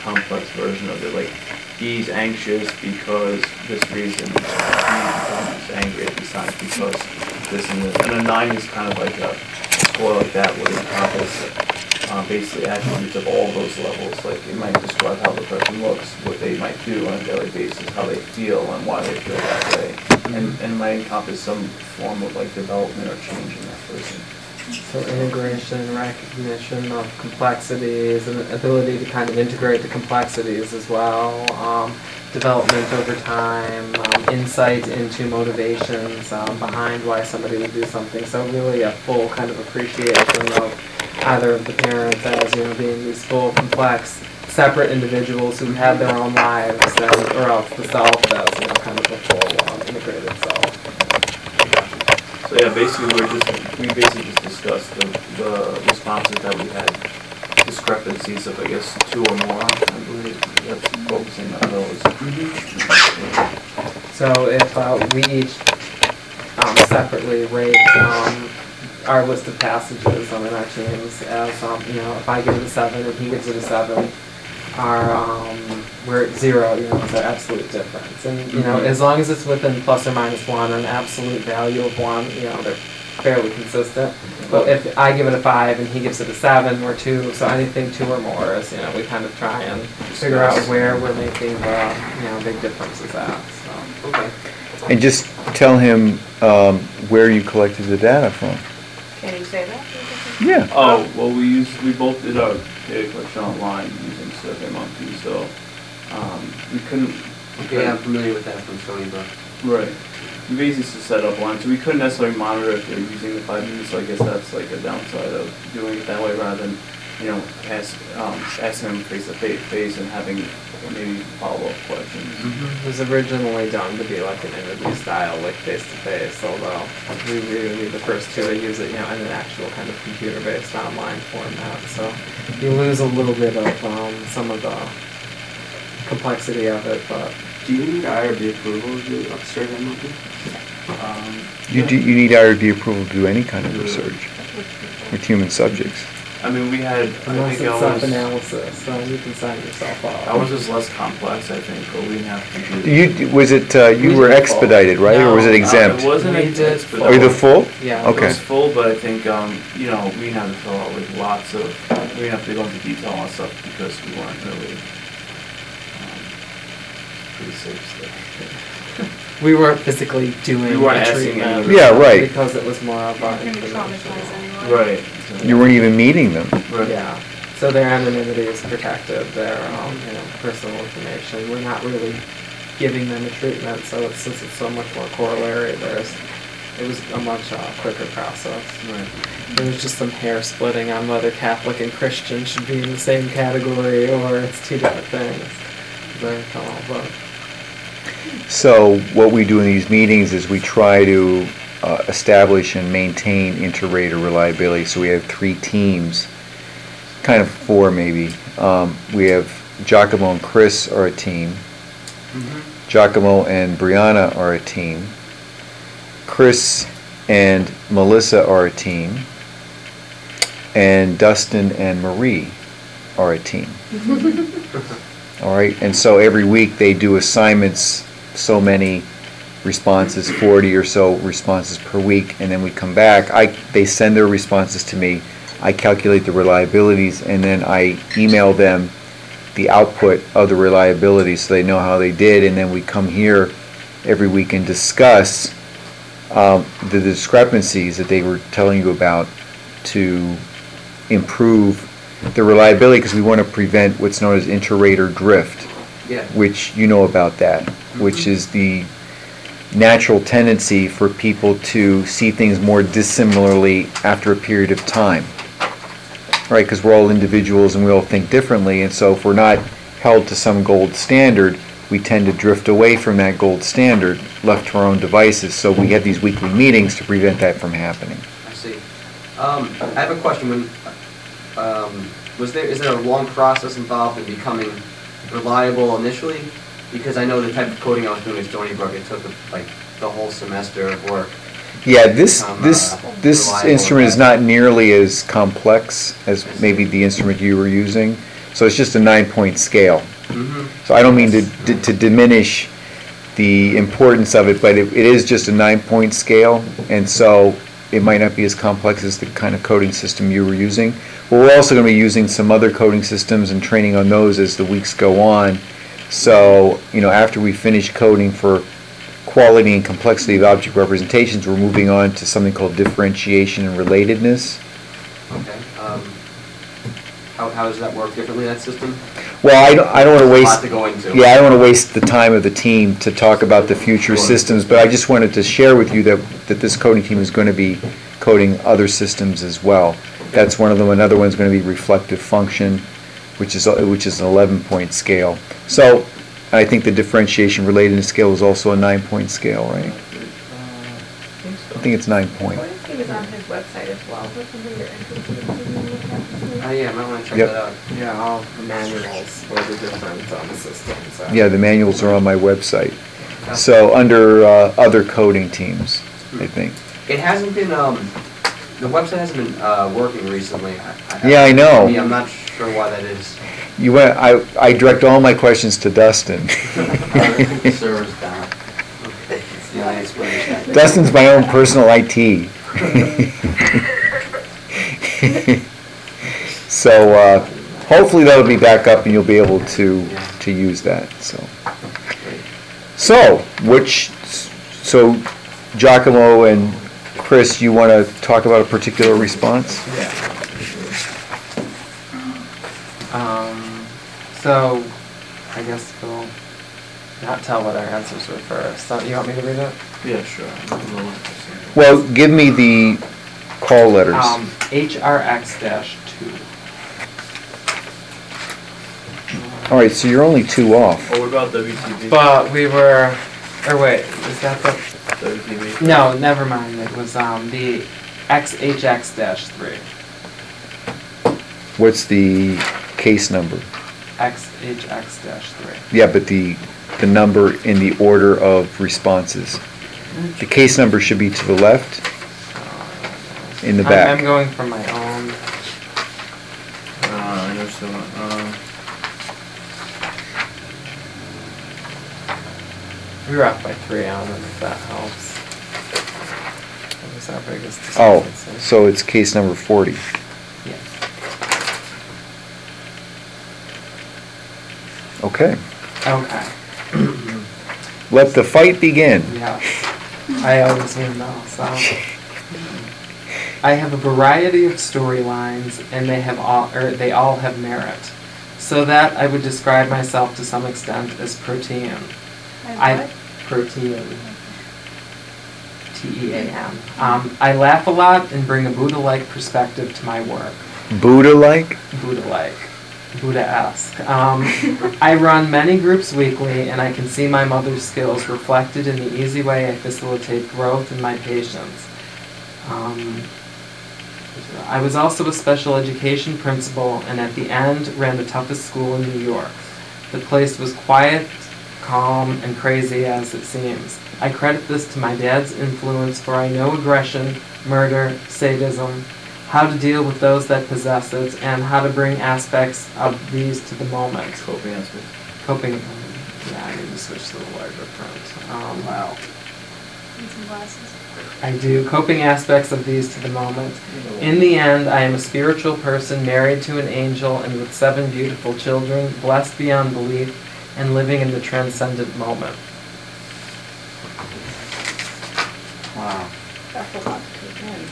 complex version of it. Like, he's anxious because this reason, he becomes angry at these times because this and this. And a 9 is kind of like a score like that would encompass basically attributes of all those levels. Like, it might describe how the person looks, what they might do on a daily basis, how they feel, and why they feel that way. And might encompass some form of like development or change in that person. So integration, recognition of complexities, and ability to kind of integrate the complexities as well, development over time, insight into motivations behind why somebody would do something. So really a full kind of appreciation of either of the parents as, you know, being these full, complex, separate individuals who have their own lives, or else the self as, you know, kind of a full integrated self. So yeah, basically we basically just discussed the responses that we had, discrepancies of I guess 2 or more. I believe that's focusing on those. So if we each separately rate our list of passages in our teams as, you know, if I give it a 7 and he gives it a 7, we're at 0, you know, it's an absolute difference. And, you know, as long as it's within plus or minus 1, an absolute value of 1, you know, they're fairly consistent. But if I give it a 5 and he gives it a 7 or 2, so anything 2 or more is, you know, we kind of try and figure out where we're making the, you know, big differences at. So. Okay. And just tell him where you collected the data from. Can you say that? Yeah. Oh, well, we both did our data collection online using SurveyMonkey, so we couldn't. Okay, I'm familiar with that from Stony Brook. Right. We basically just set up one, so we couldn't necessarily monitor if they're using the 5 minutes. So I guess that's like a downside of doing it that way rather than, you know, ask them face to face and having maybe follow-up questions. It was originally done to be like an interview style, like face-to-face, although we really the first 2 to use it, you know, in an actual kind of computer-based online format. So you lose a little bit of some of the complexity of it, but. Do you need IRB approval to do SurveyMonkey? You need IRB approval to do any kind of research with human subjects. I mean, we had, Unless I think it's ours, self-analysis, so you can sign yourself off. ours was less complex, I think, but we didn't have to do. You were expedited, right, or was it exempt? It wasn't We did expedited. Are you the full? Yeah. It Okay. was full, but I think, you know, we didn't have to fill out like lots of, we didn't have to go into detail on stuff because we weren't really pretty safe stuff. We weren't physically doing We weren't the asking treatment. any- Yeah, right. Because it was more of a You're gonna traumatize information. anyone. Right. You weren't even meeting them. Right. Yeah, so their anonymity is protected, their, you know, personal information. We're not really giving them a treatment, so since it's so much more corollary, it was a much quicker process. Right. There was just some hair splitting on whether Catholic and Christian should be in the same category or it's 2 different things. Very cool, but. So what we do in these meetings is we try to establish and maintain inter-rater reliability. So we have 3 teams, kind of 4 maybe. We have Giacomo and Chris are a team. Giacomo and Brianna are a team. Chris and Melissa are a team. And Dustin and Marie are a team. All right, and so every week they do assignments, so many responses, 40 or so responses per week, and then we come back. They send their responses to me. I calculate the reliabilities, and then I email them the output of the reliability so they know how they did, and then we come here every week and discuss the discrepancies that they were telling you about to improve the reliability, because we want to prevent what's known as inter-rater drift, Yeah. which you know about that, which is the natural tendency for people to see things more dissimilarly after a period of time, right? Because we're all individuals and we all think differently, and so if we're not held to some gold standard, we tend to drift away from that gold standard, left to our own devices. So we have these weekly meetings to prevent that from happening. I see. I have a question. When is there a long process involved in becoming reliable initially? Because I know the type of coding I was doing at Stony Brook, it took like the whole semester of work. Yeah, this reliable instrument is at that. not nearly as complex as maybe the instrument you were using. So it's just a 9-point scale. Mhm. So I don't mean to diminish the importance of it, but it is just a 9-point scale, and so it might not be as complex as the kind of coding system you were using. But we're also going to be using some other coding systems and training on those as the weeks go on. So, after we finish coding for quality and complexity of object representations, we're moving on to something called differentiation and relatedness. Okay. How does that work differently, that system? Well, I don't want to There's a waste. lot to go into. Yeah, I don't want to waste the time of the team to talk about the future Sure. systems, but I just wanted to share with you that this coding team is going to be coding other systems as well. That's one of them. Another one's going to be reflective function, which is an 11-point scale. So I think the differentiation relatedness scale is also a 9-point scale, right? I think it's 9-point. What if he was on his website as well, but something you're interested in look at? Oh, yeah, I might want to check Yep. that out. Yeah, all the manuals for the different systems. Yeah, the manuals are on my website. So under other coding teams, I think. It hasn't been, the website hasn't been working recently. Yeah, I know. I'm not sure why that is. I direct all my questions to Dustin. The server's down. Okay, it's the only explanation. Dustin's my own personal IT. So hopefully that'll be back up and you'll be able to use that. So Giacomo and Chris, you want to talk about a particular response? Yeah. So, I guess we'll not tell what our answers were first. So, you want me to read it? Yeah, sure. I'm a little interested. Well, give me the call letters. HRX-2. All right, so you're only 2 off. Oh, what about WTV? But we were, or wait, is that the, WTV? no, never mind. It was the XHX-3. What's the case number? XHX-3. Yeah, but the number in the order of responses. The case number should be to the left, in the I'm back. going from my own. I know someone. We were off by 3 on it, if that helps. What was our biggest Oh, discrepancy? so it's case number 40. Yeah. Okay. Okay. Let the fight begin. Yes. I always win though, so. I have a variety of storylines and they all have merit. So that I would describe myself to some extent as protean. Protean. T-E-A-M. I laugh a lot and bring a Buddha-like perspective to my work. Buddha-like? Buddha-like. Buddha-esque. I run many groups weekly, and I can see my mother's skills reflected in the easy way I facilitate growth in my patients. I was also a special education principal, and at the end ran the toughest school in New York. The place was quiet, calm, and crazy as it seems. I credit this to my dad's influence, for I know aggression, murder, sadism, how to deal with those that possess it, and how to bring aspects of these to the moment. Coping aspects. Coping, yeah, I need to switch to the larger print. Wow. And some glasses. I do. Coping aspects of these to the moment. In the end, I am a spiritual person married to an angel and with 7 beautiful children, blessed beyond belief, and living in the transcendent moment. Wow. That's a lot to take in.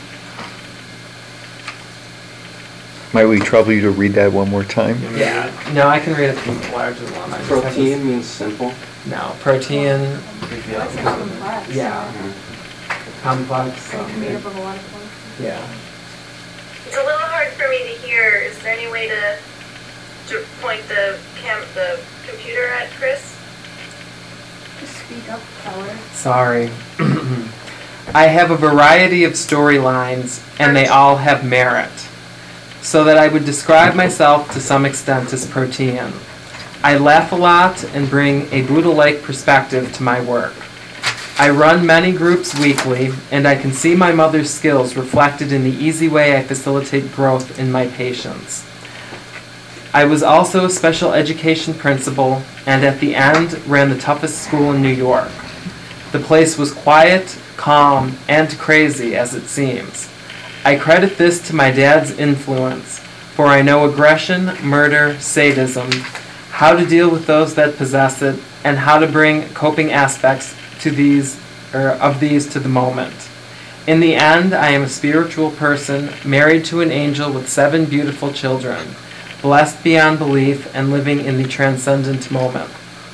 Might we trouble you to read that one more time? Yeah. No, I can read it from the larger one. I just have Protein means simple. this- No, protein, That's complex. yeah, complex. And made up of a lot of points. Yeah. It's a little hard for me to hear. Is there any way to point the computer at Chris? Just speak up, feller. Sorry. I have a variety of storylines, and they all have merit. So that I would describe myself to some extent as protean. I laugh a lot and bring a Buddha-like perspective to my work. I run many groups weekly, and I can see my mother's skills reflected in the easy way I facilitate growth in my patients. I was also a special education principal, and at the end ran the toughest school in New York. The place was quiet, calm, and crazy as it seems. I credit this to my dad's influence, for I know aggression, murder, sadism, how to deal with those that possess it, and how to bring coping aspects to these to the moment. In the end, I am a spiritual person, married to an angel with 7 beautiful children, blessed beyond belief, and living in the transcendent moment.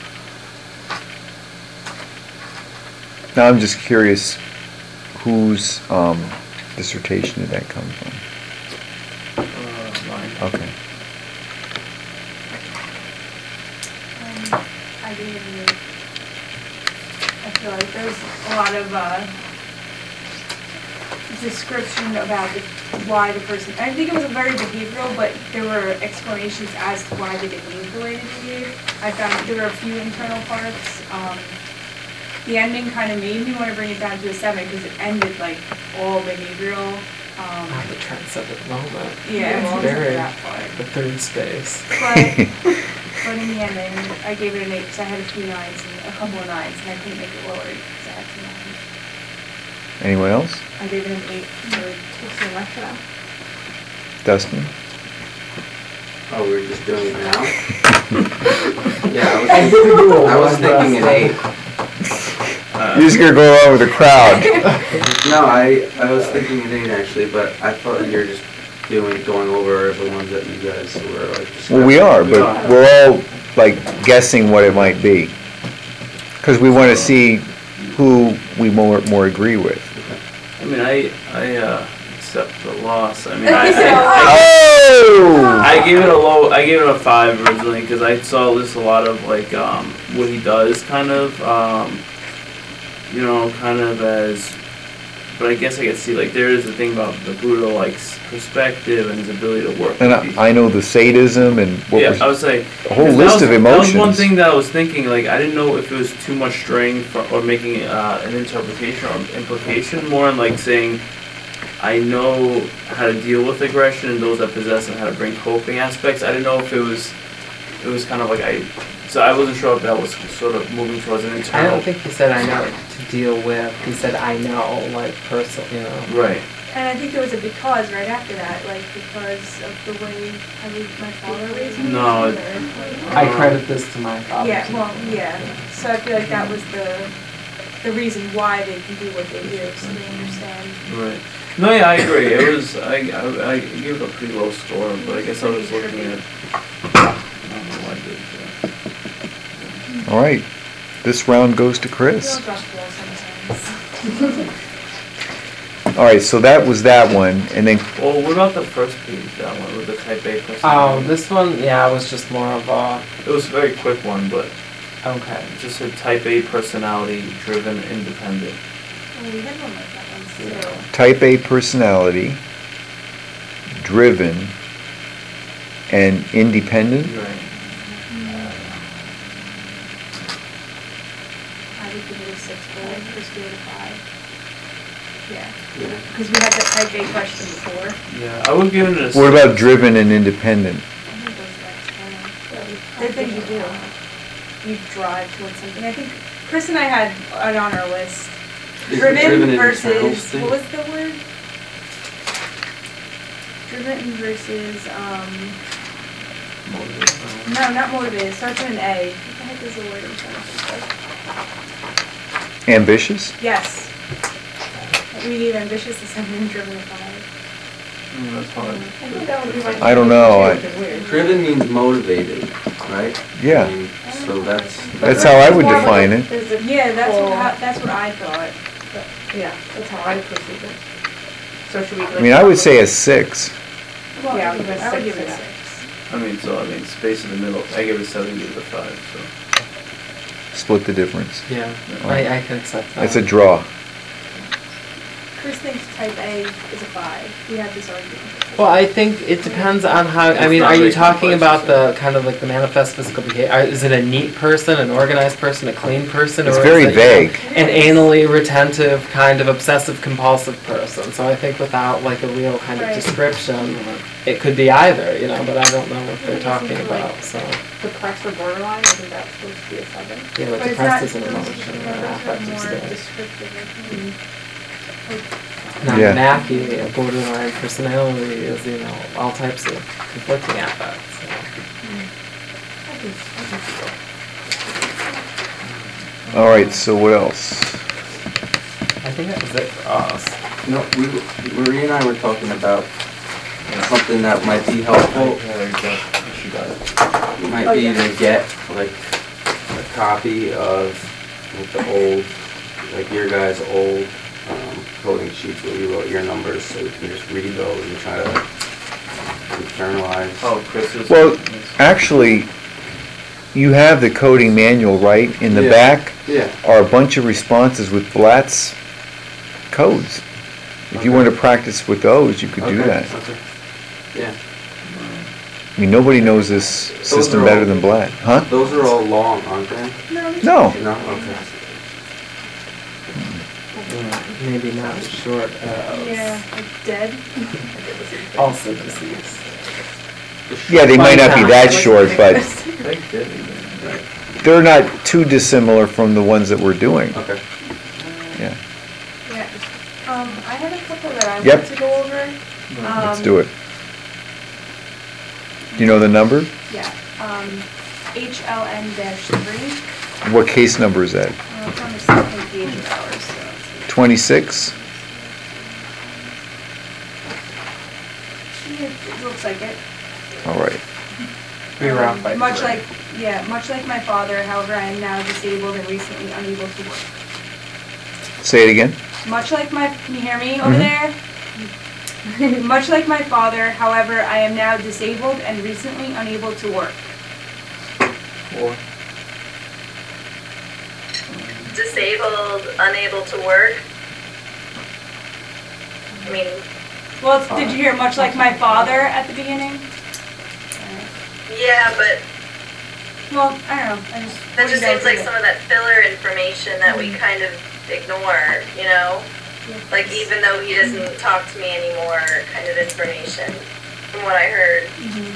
Now I'm just curious, whose dissertation did that come from? Mine. Okay. I gave you, I feel like there's a lot of description about why the person, I think it was very behavioral, but there were explanations as to why they behaved the way they behaved. I found there were a few internal parts. The ending kind of made me want to bring it down to a 7 because it ended like all behavioral. Not the transcendent moment. Yeah, It's well, very that part. the third space. But in the ending, I gave it an 8 because I had a few 9s and a couple of 9s, and I couldn't make it lower because I had 2 9s. Anyone else? I gave it an 8 for So much for that. Dustin? Oh, we're just doing it now? Yeah, I was thinking an 8. You're just gonna go along with the crowd. No, I was thinking an 8 actually, but I thought you were just going over the ones that you guys were like. Well, we are, We but are. we're all like guessing what it might be. Because we want to see who we more agree with. I mean, I accept the loss. I mean, Oh! I gave it a 5 originally because I saw this a lot of like what he does kind of as, but I guess I could see like there is a thing about the Buddha like perspective and his ability to work. And with these- I know the sadism and what yeah, was I would say a whole that list of That was one emotions. thing that I was thinking. Like I didn't know if it was too much straying or making an interpretation or implication more in like saying I know how to deal with aggression and those that possess and how to bring coping aspects. I didn't know if it was kind of like so I wasn't sure if that was sort of moving towards an I internal. don't think he said I know to deal with. He said I know, like personal, Right. And I think there was a because right after that, like because of the way my father raised me. No, or- I credit this to my father. Yeah, well, yeah. So I feel like that was the reason why they can do what they do, so they understand. Right. No, yeah, I agree. It was I gave it a pretty low score, but I guess I was looking at. I don't know why I did that. All right, this round goes to We Chris. all drop the ball sometimes. All right, so that was that one, and then Well, what about the first page? That one with the type A person. Oh, this one, yeah, was just more of a, It was a very quick one, but okay. it just said type A personality, driven, independent. Oh, we had one like that once too. type A personality, driven, and independent. Right. I would give it a 6, but I just gave it a 5. Yeah, because we had that type A question before. Yeah, I would give it a. What about 6. driven and independent? I think those are external. That you do. You drive towards something. I think Chris and I had it on our list. Is it Driven an internal versus, state? what was the word? Driven versus, no, not motivated, starts with an A. What the heck is the word I'm trying to think Ambitious? of? Yes. We need ambitious, a 7, and driven, a 5. That's hard. I don't know. Driven means motivated, right? Yeah. I mean, so That's how I would define it. Yeah, that's what I thought. Yeah, that's how I perceive it. So should we? I mean, I would say a 6. Well, Yeah, I would because give it a six, 6. I mean, space in the middle. I gave it a 7, give it a 5. Split the difference. Yeah, I can accept that. It's a draw. Chris thinks type A is a 5. We had this argument. Well, I think it depends on how, I It's mean, not are you very talking complex, about the kind of like the manifest physical behavior? Is it a neat person, an organized person, a clean person? It's or very is it, vague. An anally retentive, kind of obsessive compulsive person. So I think without like a real kind of Right. description, it could be either, you know, but I don't know what they're talking about, so. Depressed or borderline, isn't that supposed to be a 7? Yeah, but But it's depressed not, is an those emotion, or an are affective more state. descriptive, I think. Now, Yeah. Mackey, a borderline personality is, you know, all types of conflicting affects. So. All right, so what else? I think that was it for us. No, Marie and I were talking about something that might be helpful. She got it. Might be to get like a copy of like the old, like your guys' old coding sheets where you wrote your numbers, so we can just read those and try to internalize. Oh, Chris's. Well, actually, you have the coding manual, right? In the Yeah. back Yeah. are a bunch of responses with Blatt's codes. If you Okay. want to practice with those, you could do Okay, that. okay. Yeah. I mean, nobody knows this system are better all- than Blatt, huh? Those are all long, aren't they? No. No? Okay. Maybe not as short as Yeah, like dead. also disease. Yeah, they might not be that short, but They did even. they're not too dissimilar from the ones that we're doing. Okay. Yeah, Yeah. I had a couple that I Yep. wanted to go over. let's do it. Do you know the number? Yeah, HLN-3. What case number is that? It's on the second page of ours, so. 26? It looks like it. All right. We were off by Much 3. much like my father, however, I am now disabled and recently unable to work. Say it again. Much like my, can you hear me over Mhm. there? Much like my father, however, I am now disabled and recently unable to work. 4. Disabled, unable to work. I mean, Well, did you hear much like my father at the beginning? yeah, but Well, I don't know, I just. that what do just you guys seems like think? some of that filler information that we kind of ignore, you know? Like even though he doesn't talk to me anymore, kind of information from what I heard. Mhm.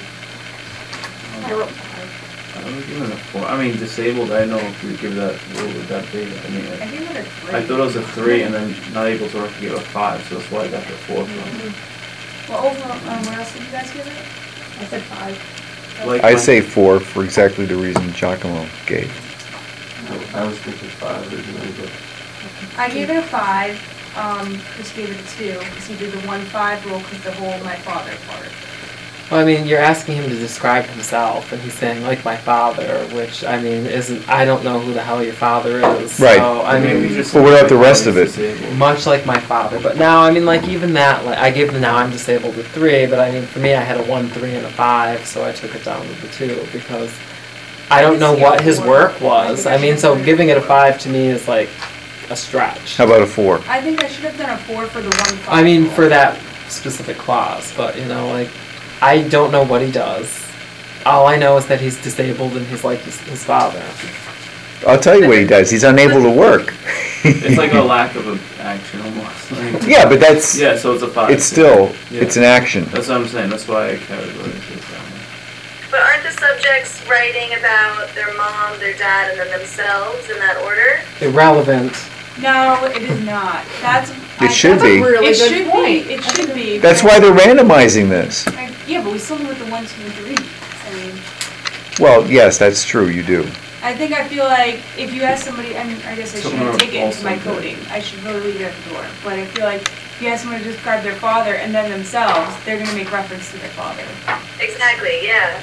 I wrote I would give it a 4. I mean, disabled, I know if you give that, what would that be? I mean, I think it was a 3. I thought it was a 3 and then not able to work, you give a 5, so that's why I got the 4 from. Well, overall, what else did you guys give it? I said 5. Like I'd my- say 4 for exactly the reason Giacomo gave. I was thinking 5 originally, but. I gave it a 5, Chris gave it a 2, because he did the 1-5 rule, because the whole my father part. Well, I mean, you're asking him to describe himself, and he's saying, like my father, which, I mean, isn't, I don't know who the hell your father is. Right. So, I Maybe mean, just But what about the rest he's of it? disabled. much like my father. But now, I mean, like, even that, like, I gave the now I'm disabled a 3, but I mean, for me, I had a 1, 3, and a 5, so I took it down to the 2, because I don't know what his work was. I mean, so giving it a 5 to me is like a stretch. How about a 4? I think I should have done a 4 for the 1-5. I mean, rule. for that specific clause, but, you know, like, I don't know what he does. All I know is that he's disabled and he's like his father. I'll tell you what he does. He's unable to work. It's like a lack of action almost. Like, Yeah, but that's, yeah, so it's a 5. it's still, Yeah. it's an action. That's what I'm saying, that's why I categorized it that way. But aren't the subjects writing about their mom, their dad, and then themselves in that order? Irrelevant. No, it is not. That's. It should That's be. a really It good should point. be, it should be. That's but- why they're randomizing this. Yeah, but we still do with the 1, 2, and 3. I mean, Well, yes, that's true, you do. I feel like if you ask somebody, and I guess I Some shouldn't are take it into my also good. coding. I should really leave it at the door. But I feel like if you ask someone to describe their father and then themselves, they're gonna make reference to their father. Exactly, yeah.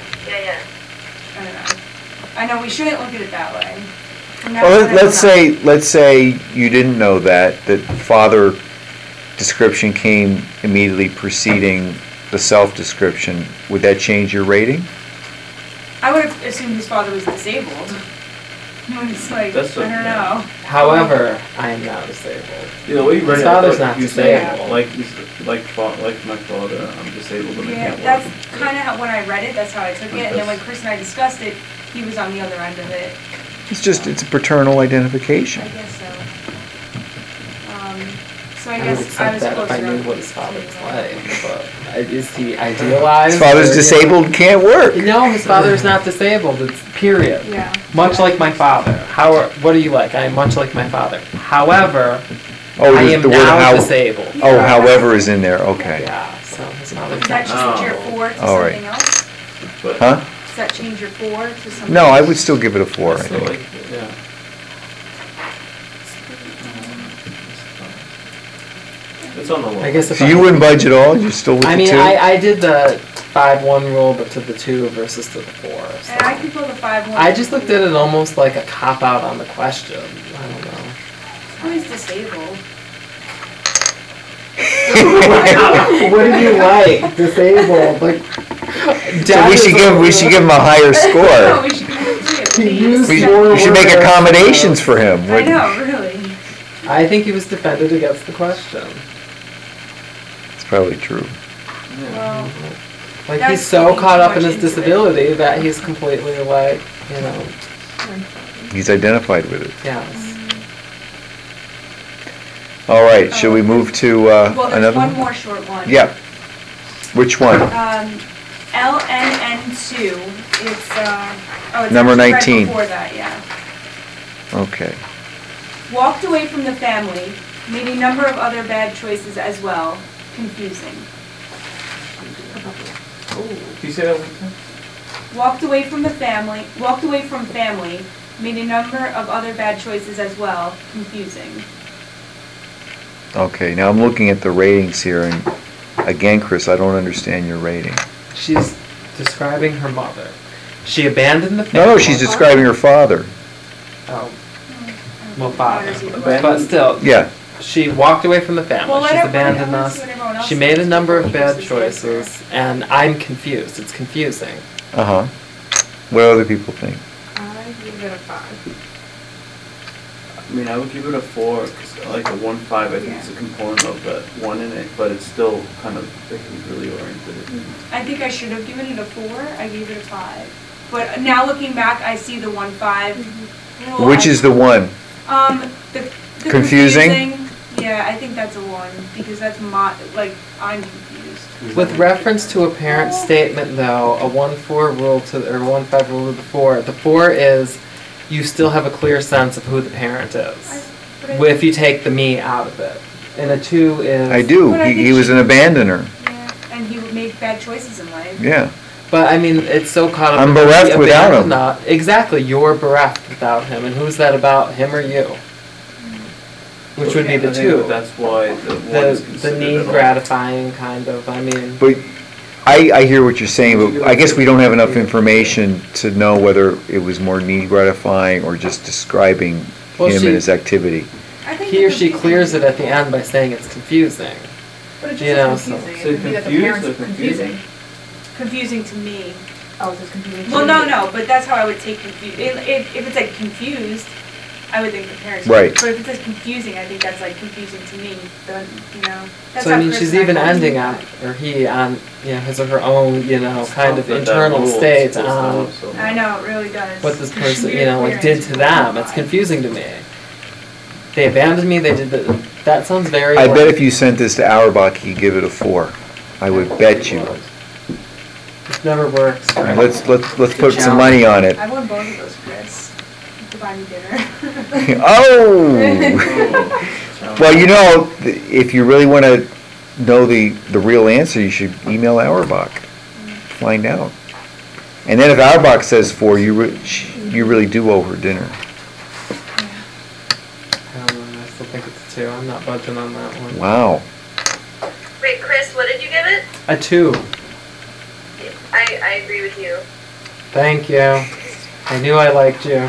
I don't know. I know we shouldn't look at it that way. And that's Well, what I let's say you didn't know that father description came immediately preceding the self-description. Would that change your rating? I would have assumed his father was disabled. It's like, That's I what- don't know. However, I am now disabled. Yeah, the way you read His it, I father's thought not you disabled. said, like my father, I'm disabled and I Yeah, can't work. that's kind of how, when I read it, that's how I took it, and then when That's- Chris and I discussed it, he was on the other end of it. It's a paternal identification. I guess so. So I I would guess I accept was that if I closer knew up what his father to, was like, but is he idealized? His father's or- disabled, can't work. No, his father's not disabled, it's period. Yeah. Much like my father. What are you like? I am much like my father. However, Oh, I am the word now how, disabled. oh, however is in there, okay. Yeah, so his mother. Does that change your Oh. 4 to All right. something else? But Huh? Does that change your 4 to something? No, I would still give it a 4, I so think. like, yeah. It's on the law. I guess if So you wouldn't budge at all? You're still with I the mean, 2? I did the 5-1 rule, but to the 2 versus to the 4. And I So. can pull the 5-1. I just looked at it almost like a cop-out on the question. I don't know. Oh, he's disabled. What do you like? Disabled? Like. So we should give him a higher No, score. we should give him 3 at He least. used We more we should make words. accommodations for him. I know, really. I think he was defended against the question. It's probably true. Well, Like That's he's so looking caught too up in much his into it. disability that he's completely like, you know, He's identified with it. yes. All right, should we move to well, there's another one one? more short one. Yeah. Which one? LNN2, it's, oh, it's Number actually 19. right before that, yeah. Okay. Walked away from the family, made a number of other bad choices as well, confusing. Can you say that one more time? Walked away from family, made a number of other bad choices as well, confusing. Okay, now I'm looking at the ratings here, and again, Chris, I don't understand your rating. She's describing her mother. She abandoned the family. No, she's describing her father. Oh, well, father. Abandoned? But still, Yeah. she walked away from the Well, family. let She's everyone- I abandoned wanna us. see what everyone else She made a thinks number before of he bad gives his answer. choices, and I'm confused. It's confusing. Uh-huh. What do other people think? I give it a 5. I mean, I would give it a 4, because like a 1-5, I think it's a component of that 1 in it, but it's still kind of behaviorally oriented. I think I should have given it a 4, I gave it a 5. But now looking back, I see the 1-5 rule. Which is the one? The Confusing? Yeah, I think that's a 1, because that's I'm confused. With reference to a parent statement, though, a 1-4 rule or 1-5 rule to the 4. The 4 is you still have a clear sense of who the parent is. If you take the me out of it, and a 2 is. I do. But I He think was an abandoner. Yeah, and he would make bad choices in life. Yeah. But I mean, it's so caught up. I'm in bereft the without him. abandoned- Exactly, you're bereft without him, and who's that about, him or you? Which would be the I think 2. That's why the 1 is The considered need an all. gratifying kind of. I mean. But I hear what you're saying, but I guess we don't have enough information to know whether it was more need gratifying or just describing Well, him she- and his activity. I think He or the she confusing- clears it at the end by saying it's confusing. But it's You just know, confusing. so It could be that the confused parents or are confusing? Confusing to me. Oh, it's just confusing. Well, no, but that's how I would take confused. If it's like confused, I would think the parents. Right. But if it says confusing, I think that's like confusing to me. Then, That's So I how mean, Chris she's and I even felt. ending on, or he on, his or her own, kind of But that internal rule is state supposed to on have some- I know, it really does. what this There should person, be a clear did answer to them. why. It's confusing to me. They abandoned me. They did that sounds very. I like- bet if you sent this to Auerbach, he'd give it a 4. I would bet you. It never works. All right, let's put some money on it. I won both of those, Chris. To buy me dinner. Oh! Well, if you really want to know the real answer, you should email Auerbach. Find out. And then if Auerbach says 4, you really do owe her dinner. I don't know. I still think it's a 2. I'm not budging on that one. Wow. Wait, Chris, what did you give it? A 2. I agree with you. Thank you. I knew I liked you.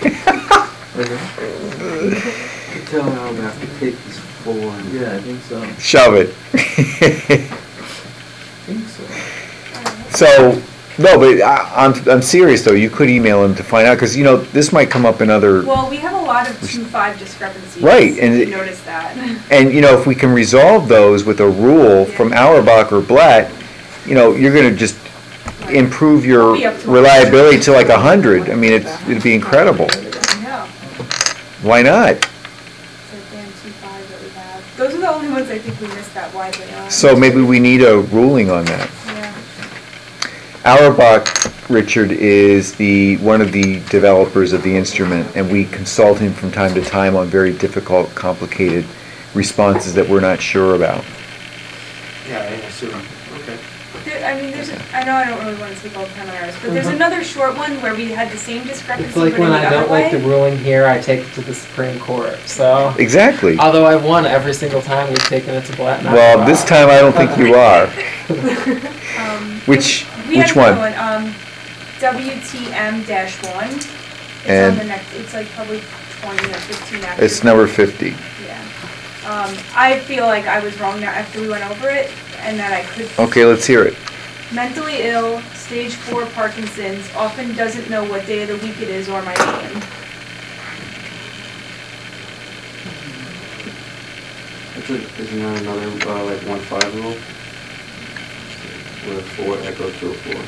Tell me I'm gonna have to take this 4 and. Yeah, I think so. Shove it. I think so. So, No, but I'm serious though, you could email him to find out, because, this might come up in other, Well, we have a lot of 2-5 discrepancies. Right, and You it- noticed that. and, if we can resolve those with a rule from Auerbach or Blatt, you're gonna just improve your Be up to reliability to like 100. I mean, it'd be incredible. Yeah. Why not? It's like damn 2-5 that we have. Those are the only ones I think we missed that widely on. So maybe we need a ruling on that. Yeah. Auerbach, Richard, is one of the developers of the instrument, and we consult him from time to time on very difficult, complicated responses that we're not sure about. Yeah, I assume, okay. I know I don't really want to speak all the time on ours, but there's another short one where we had the same discrepancy, It's like but when in the I other don't like the way. ruling here, I take it to the Supreme Court. So, Exactly. although I've won every single time we've taken it to Blatt. and Well, Auerbach. this time I don't think you are. Which We had one? another one, WTM-1. It's And- on the next, it's like probably 20 or 15 after. It's number 50. Yeah. I feel like I was wrong now after we went over it, and that I could. Okay, let's hear it. Mentally ill, stage 4 Parkinson's, often doesn't know what day of the week it is or my name. Isn't there another, like 1-5 rule? With a 4, that goes to a 4.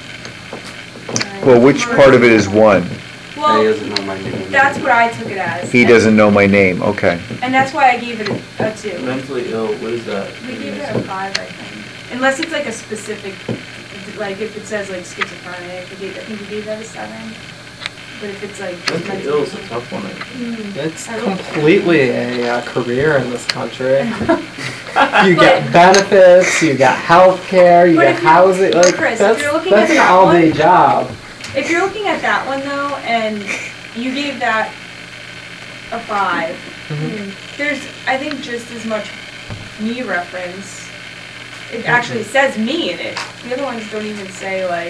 Well, which part of it is one? He Well, doesn't know my name. that's what I took it as. He doesn't know my name, okay. And that's why I gave it a 2. Mentally ill, what is that? We gave it a 5, I think. Unless it's like a specific, like if it says like schizophrenic, I think we gave that a 7. But if it's like. just Mentally ill is a tough one. It's completely a career in this country. You get benefits, you got health care, you But got if you- housing, but like, Chris, if that's you're looking at an that all-day one- job. If you're looking at that one though, and you gave that a 5, there's, I think, just as much me reference. It actually says me in it. The other ones don't even say like,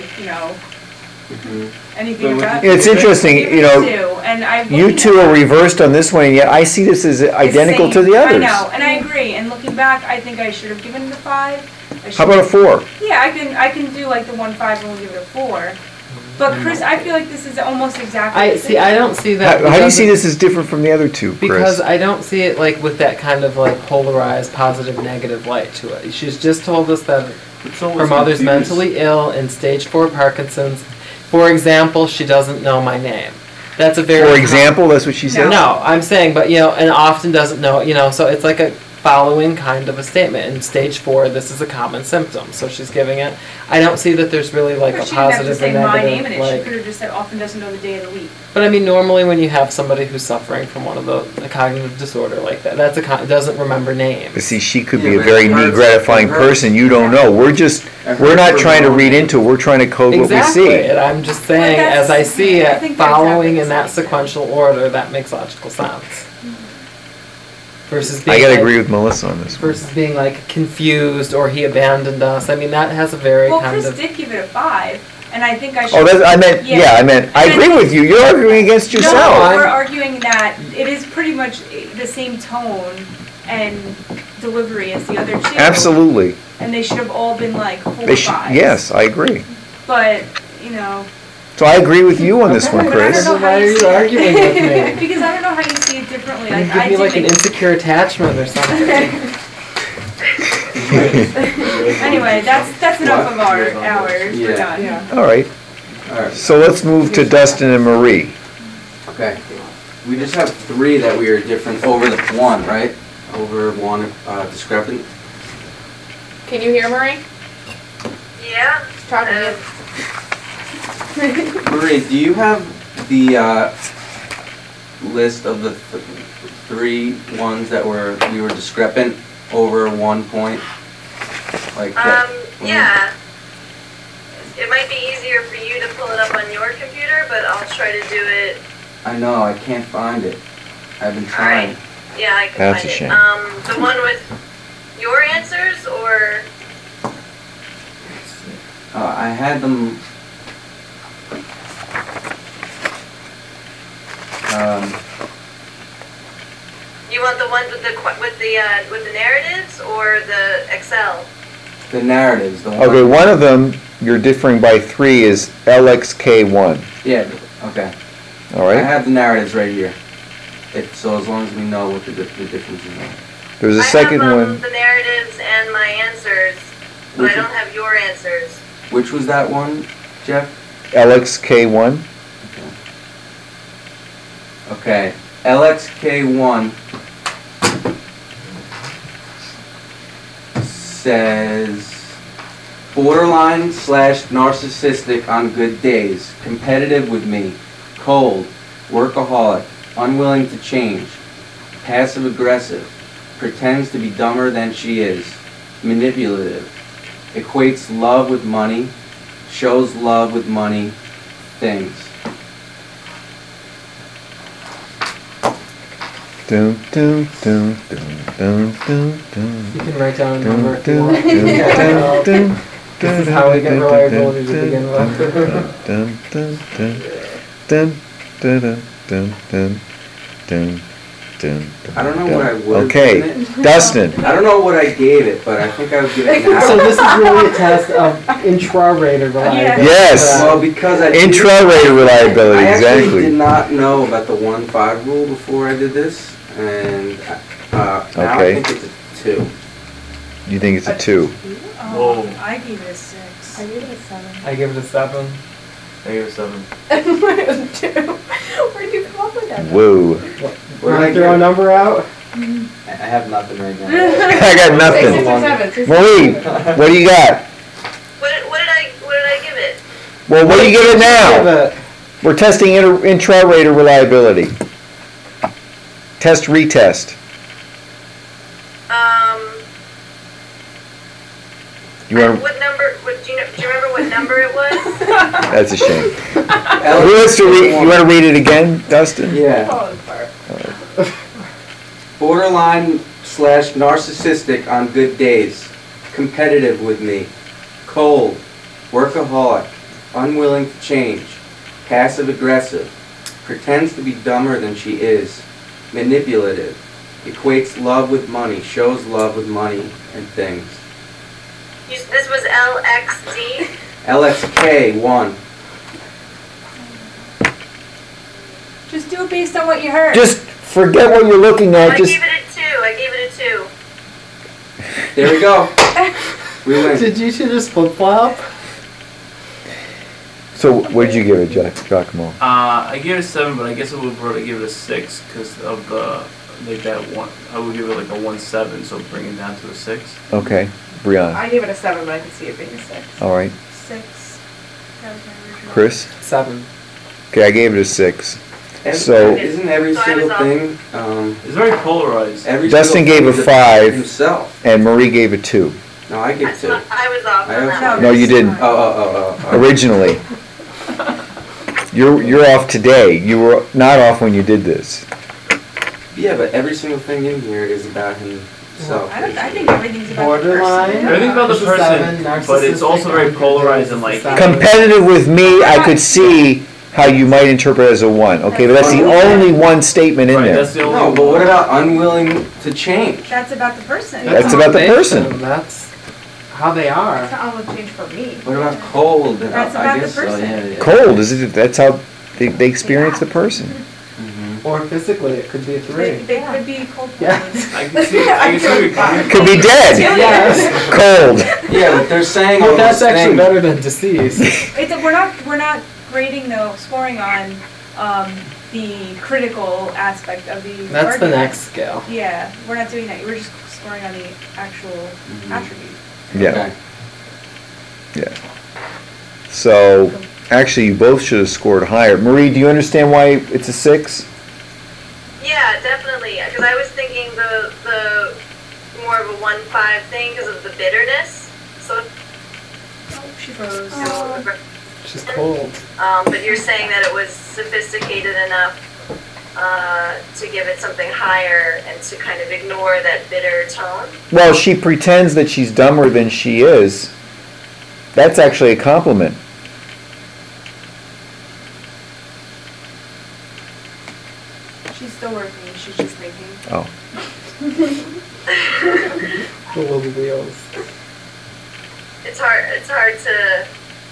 anything But about. It's interesting, Give it a 2, and I'm You looking two at are that. reversed on this one, and yet I see this as It's identical to same. the others. I know, and I agree, and looking back, I think I should have given it a 5. How about a 4? Yeah, I can do like the 1-5 and we'll give it a 4. But Chris, I feel like this is almost exactly the same. I don't see that. How do you because see it- this as different from the other two, Chris? Because I don't see it like with that kind of like polarized positive negative light to it. She's just told us that her mother's mentally ill in stage 4 Parkinson's. For example, she doesn't know my name. That's a very For example, that's what she said? No, I'm saying, but and often doesn't know, so it's like a following kind of a statement. In stage 4, this is a common symptom. So she's giving it. I don't see that there's really like But a she didn't have to positive say or my negative. name in it. She Like, could have just said often doesn't know the day of the week. but I mean, normally when you have somebody who's suffering from one of a cognitive disorder like that, that's doesn't remember names. But see, she could Yeah, be a but very it hurts. gratifying It hurts. person, you don't know. We're not trying to read into it, we're trying to code what we Exactly, see. and I'm just saying, that's- as I see I it, think they're following exactly in the that same. sequential order, that makes logical sense. Versus being I gotta like, agree with Melissa on this one. versus being like confused or he abandoned us. I mean, that has a very Well, kind Chris of. did give it a 5, and I think I should. Oh, I Yeah. agree with you, you're arguing against No, yourself. we're arguing that it is pretty much the same tone and delivery as the other two. Absolutely. And they should have all been like 4 or They should, 5s. yes, I agree. But, So I agree with you on this Okay. one, but I Chris. don't know Why how are you see it. arguing with me? Because I don't know how you see it differently. You Like, give I me did like an make- insecure attachment or something. Anyway, that's enough of ours. We're Yeah. done. All right, Alright, so let's move to Dustin and Marie. okay. We just have 3 that we are different over the 1, right? Over 1 discrepant. Can you hear Marie? Yeah. Talk to me. Marie, do you have the list of the 3 ones that we were discrepant over 1 point? Like that? Yeah. It might be easier for you to pull it up on your computer, but I'll try to do it. I know, I can't find it. I've been trying. Alright. Yeah, I can That's find a shame. it. The one with your answers, or I had them. you want the ones with the narratives, or the Excel? The narratives, the one. Okay, one of them, you're differing by 3 is LXK1, Yeah, okay. all I right? have the narratives right here. So as long as we know what the differences are. There's a second I have one, the narratives and my answers, but Which I don't one? have your answers. Which was that one, Jeff? LXK1. Okay, LXK1 says borderline / narcissistic on good days, competitive with me, cold, workaholic, unwilling to change, passive aggressive, pretends to be dumber than she is, manipulative, equates love with money, shows love with money, things. Dun, dun, dun, dun, dun, dun, dun. You can write down a Dun, number if you dun, want. dun, dun, This is how we get reliability to begin with. Dun, dun, dun, dun, dun, dun, dun, dun, dun, dun. I don't know what I would have Okay, given it. Dustin, I don't know what I gave it, but I think I would give it an So hour. this is really a test of intra-rater reliability. Yes. Well, because I didn't- intra-rater reliability, I actually did exactly. not know about the 1-5 rule before I did this, and now I Okay. think it's a 2. You think it's a 2? Whoa. I gave it a 6. I gave it a 7. I give it a 7. I gave it a 7. Where'd you come up with that? Whoa. What did I Want to throw a give? number out? I have nothing right now. I got nothing. 6 or 7. 6 or Maureen, 7. what do you got? What did I give it? Well, what do you give it Give now? it. We're testing intra-rater reliability. Test, retest. You want to, What number? Do you remember what number it was? that's a shame. Who wants to read, you want to read it again, Dustin? Yeah. Falling apart. Borderline / narcissistic on good days, competitive with me, cold, workaholic, unwilling to change, passive aggressive, pretends to be dumber than she is, manipulative, equates love with money, shows love with money and things. This was LXD. LXK1. Just do it based on what you heard. Just forget what you're looking at, I just, gave it a 2. I gave it a 2. There we go. We win. Did you two just flip-flop? so what did you give it, Giacomo? I gave it a 7, but I guess I would probably give it a 6 because of the like that one. I would give it like a 1-7, so bring it down to a 6. Okay, Brianna, I gave it a 7, but I could see it being a 6. all right. 6. That was my original. Chris? 7. Okay, I gave it a 6. And So- isn't every So I single was thing, It's very polarized. every Dustin single gave thing a is 5. himself. And Marie gave it 2, No, I give 2. I was off I on have that one. No, you didn't. Oh. originally. You're off today. You were not off when you did this. Yeah, but every single thing in here is about himself. I think everything's about Borderline. the person. Everything's about the It's a person, 7, but it's also very narcissistic, polarized and it's a like. 7. Competitive with me, I could see how you might interpret as a 1. Okay, but that's the only one statement in Right, there. that's the only. No, but what about unwilling to change? That's about the person. That's about the Makes person. them, That's how they are. It's not all a change for me. What about cold? That's I about the guess so, person. yeah. Cold, is it? That's how they experience the person. Mhm. Or physically, it could be a 3. They could be cold Yeah. blooded. I can see where you're coming Could be dead. Yes. Cold. Yeah, but they're saying all But that's those actually things. better than deceased. We're not grading though, scoring on the critical aspect of the That's the argument. next scale. Yeah, we're not doing that. We're just scoring on the actual Mhm. attribute. Yeah, Okay. so actually you both should have scored higher. Marie, do you understand why it's a 6? Yeah, definitely. Because I was thinking the more of a 1-5 thing because of the bitterness. So, Oh, she froze. She's cold. but you're saying that it was sophisticated enough to give it something higher and to kind of ignore that bitter tone. Well, she pretends that she's dumber than she is. That's actually a compliment. She's still working. She's just thinking. Oh, The little wheels. It's hard to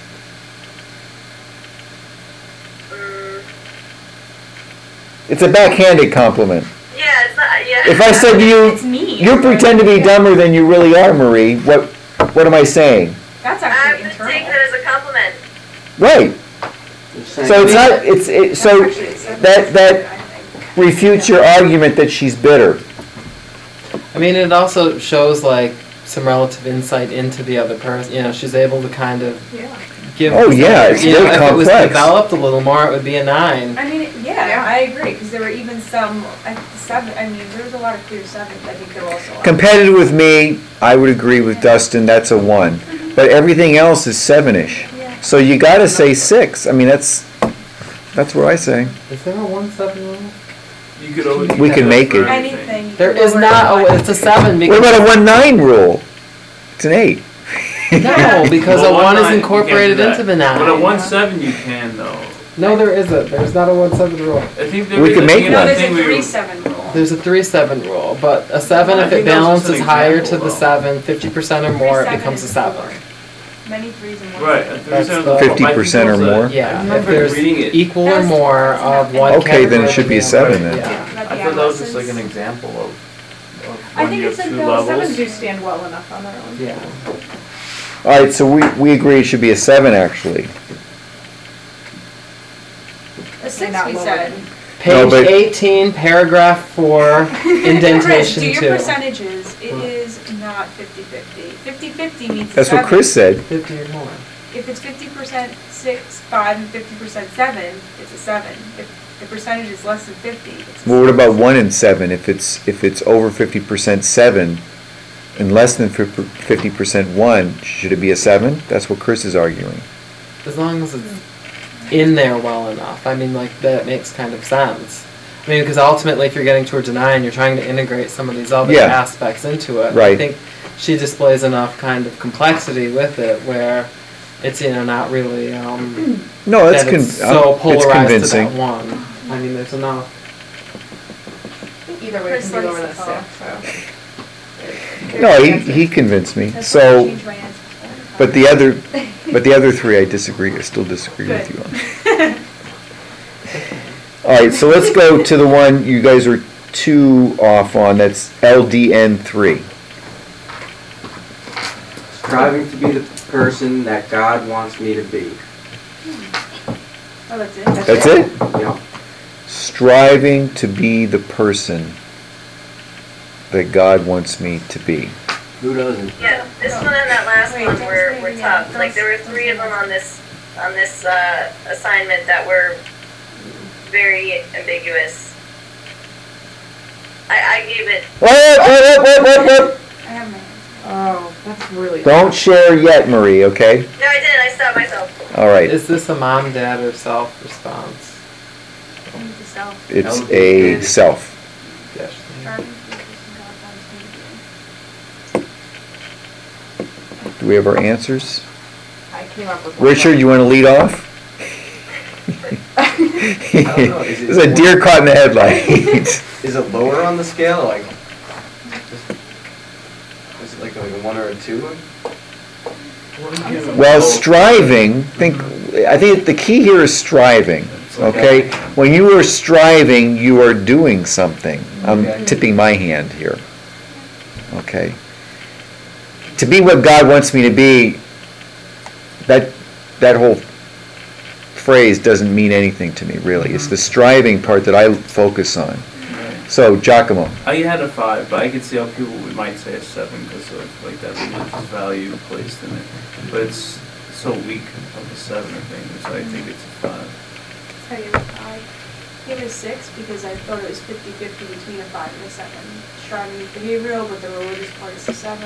It's a backhanded compliment. Yeah, it's not, yeah. If I said to you, It's mean. you pretend to be dumber than you really are, Marie, what am I saying? That's I'm actually just taking internal. it as a compliment. Right. Just saying. So it's not, so Actually, it's seven. that I think. refutes your argument that she's bitter. I mean, it also shows like some relative insight into the other person. You know, she's able to kind of Yeah. give. Oh, yeah, it's you know, very if it was complex. developed a little more, it would be a 9. I mean, Yeah. yeah, I agree, because there were even some, seven, I mean, there was a lot of clear sevens, I think there were also. Competitive with me, I would agree with Dustin, that's a 1. But everything else is 7-ish. Yeah. So you gotta say 6. I mean, that's what I say. Is there a 1-7 rule? You could always. We can make it. Anything. There is lower not. than Oh, one. it's a 7 What because about a 1-9 rule? It's an 8. no, because Well, a 1 9, is you can't incorporated do that. into the 9. But a 1-7 you can though. No, there isn't. There's not a 1-7 rule. I think there We is- could I make think No, one. there's thing a we were- 3-7 rule. There's a 3-7 rule, but a 7 I if think it that was just balances an higher to example, the though. 7, 50% or more, it 3-7 becomes a is 7. 4. Many 3s and 1s. Right. That's the- 50% or more? Yeah, I if remember there's reading it. equal or That's- more that's of not- one Okay, then it category should be a than the 7 other. then. Yeah. About I the thought that was just like an adolescents. example of I when think you it's have a, two no, levels. sevens do stand well enough on their own. Yeah. Alright, so we agree it should be a 7 actually. A 6 not we lower said. than- No, Page but- 18, paragraph 4, Chris, indentation do your 2. percentages, it is not 50-50. 50-50 means That's what 7. Chris said. 50 or more. If it's 50% 6, 5, and 50% 7, it's a 7. If the percentage is less than 50, it's a Well, what 6. about 1 and 7? If it's over 50% 7 and less than 50% 1, should it be a 7? That's what Chris is arguing. As long as it's in there well enough. I mean, like, that makes kind of sense. I mean, because ultimately, if you're getting towards a 9, you're trying to integrate some of these other Yeah. aspects into it. I Right. think she displays enough kind of complexity with it where it's, you know, not really, No, that's that it's so it's polarized to that convincing. 1. I mean, there's enough. I think either way Chris can be likes lower the than call. 6, so. No, he convinced me. That's why I So, changed my answer. but the other 3 I disagree, I still disagree with you on. Alright, so let's go to the one you guys are 2 off on, that's LDN 3. Striving to be the person that God wants me to be. Oh, that's it? That's it? Yep. Striving to be the person that God wants me to be. Who doesn't? Yeah, this one and that last Wait, one don't were say it tough. again. Like, there were 3 of them on this assignment that were very ambiguous. I gave it, What? I have my answer. Oh, that's really. Don't share yet, Marie, okay? no, I didn't, I stopped myself. Alright, Is this a mom, dad, or self response? I need to self. it's a self. Yes. Striving to be the person God wants me to be. Do we have our answers? I came up with one. Richard, you want to lead off? don't know, is it- There's a deer caught in the headlights. Is it lower on the scale, like, is it like a 1 or a 2? Well, striving, I think the key here is striving, okay? When you are striving, you are doing something. I'm Okay. tipping my hand here, okay? To be what God wants me to be, that whole phrase doesn't mean anything to me, really. It's the striving part that I focus on. So, Giacomo, I had a 5, but I could see how people might say a 7 because of like that religious value placed in it. But it's so weak of a 7, I think, so I think it's a 5. I gave it a 5. I gave it a 6 because I thought it was 50-50 between a 5 and a 7. Striving is behavioral, but the religious part is a 7.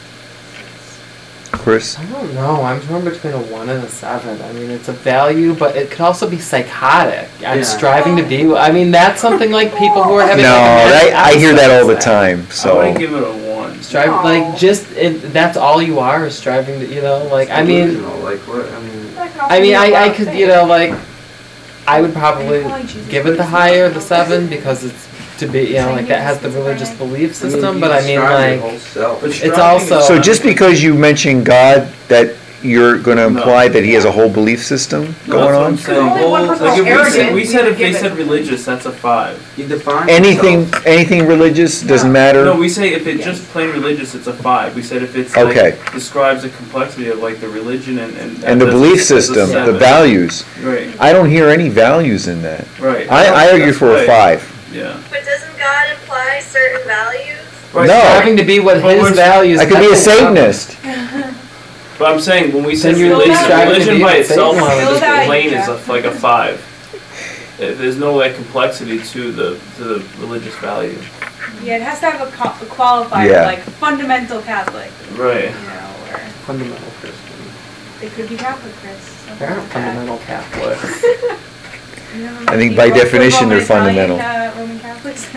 Chris? I don't know. I'm torn between a 1 and a 7. I mean, it's a value, but it could also be psychotic. I'm Yeah. striving to be. I mean, that's something like people who are having. No, like a I hear that all the mental time, I so. wouldn't give it a 1. Strive No. like just that's all you are is striving to, you know, like I mean, Delusional, like what? I mean, That could also I mean, be a I lot of could, things. you know, like I would probably And probably Jesus give it the Christ. higher, the 7, because it's to be, you know, like that has the religious belief system. But I mean, you strive your like whole self. But it's striving also- is- So just because you mention God, that you're gonna imply that he has a whole belief system going That's what I'm on? saying. Only one person Like was if arrogant. we said if they give it- said religious, that's a 5. You define Anything religious, doesn't matter? No, we say if it's just plain religious, it's a 5. We said if it's Okay. like describes the complexity of like the religion and And the that's- belief that's a system, the 7. values. Right, I don't hear any values in that. right. I argue That's for a right. 5. Yeah. But doesn't God imply certain values? Right. No. Having to be what But his we're- values. I could be a that's what- Satanist. But I'm saying when we say Then you're religion, striving to religion be by a itself, Satan. just Still plain is value, like a 5. There's no like complexity to the religious value. Yeah, it has to have a qualifier, Yeah. like fundamental Catholic, Right. you know, or Fundamental Christian. it could be Catholic Chris. something They're not like that. fundamental Catholics. You know, I think you by vote for definition they're Roman Italian, fundamental. Roman Catholics.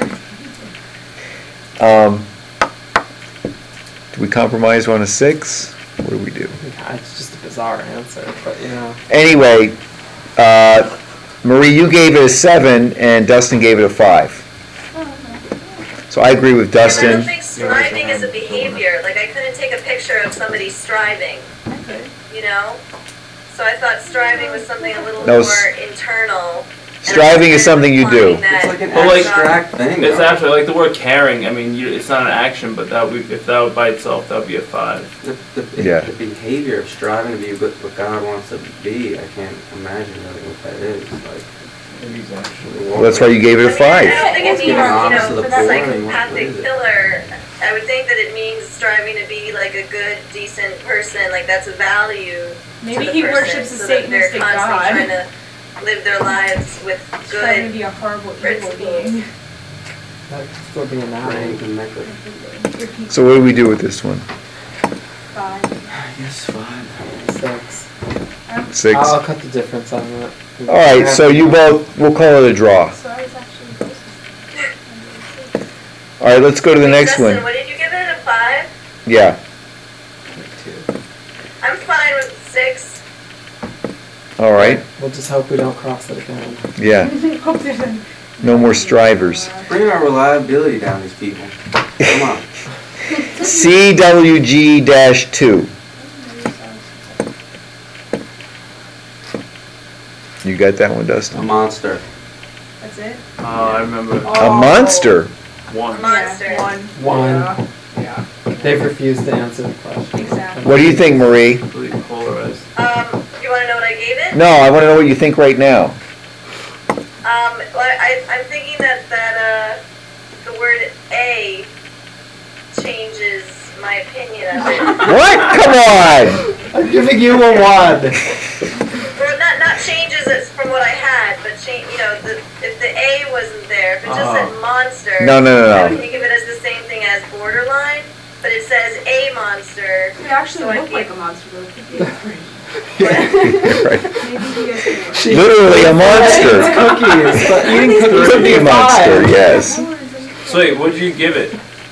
Do we compromise on a 6? What do we do? Yeah, it's just a bizarre answer, but you know. Anyway, Marie, you gave it a 7 and Dustin gave it a 5. So I agree with I don't Dustin. think striving is a behavior. Like I couldn't take a picture of somebody striving, you know? So I thought striving was something a little No, more internal. and striving I is was something you do. implying that It's like an Well, like- abstract thing. It's though. actually like the word caring. I mean, it's not an action, but that would, if that would by itself, that would be a 5. Yeah. The behavior of striving to be what God wants to be, I can't imagine really what that is. Like, Maybe he's actually. Well, that's why you gave it a I 5. don't think it means, Giving honest to you the know, poor, like I mean, what psychopathic is it? killer. I would think that it means striving to be like a good, decent person. Like that's a value. Maybe to the he person, worships a so that they're Satanistic constantly god. trying to live their lives with Trying to good. be a horrible evil principles. being. That could still be an praying ally. to Mecca. So what do we do with this one? 5. I guess 5. 6. 6? I'll cut the difference on that. All right, so you both, we'll call it a draw. So I was actually closest. All right, let's go to the next Justin, one. what did you give it? A 5? Yeah. I'm fine with 6. All right. We'll just hope we don't cross it again. Yeah. Hope there's a- No more strivers. Bring our reliability down, these people. Come on. CWG-2. You got that one, A Dustin? monster. That's it? I remember A monster. 1. Monster. Yeah, 1. One. Yeah, They've refused to answer the question. exactly. What do you think, Marie? Completely polarized. You want to know what I gave it? No, I want to know what you think right now. Well, I'm thinking that the word A changes my opinion of it. What? Come on! I'm giving you a 1. Well, not changes it from what I had, but you know, if the A wasn't there, if it just said monster, No, no, no, I no. would think of it as the same thing as borderline, but it says a monster. It actually So I looked like a think- monster, though. It could be a three. Right. Maybe you guys can Literally a monster. It's cookies, but eating cookies would be Cookie a monster, 5. yes. So wait, what did you give it?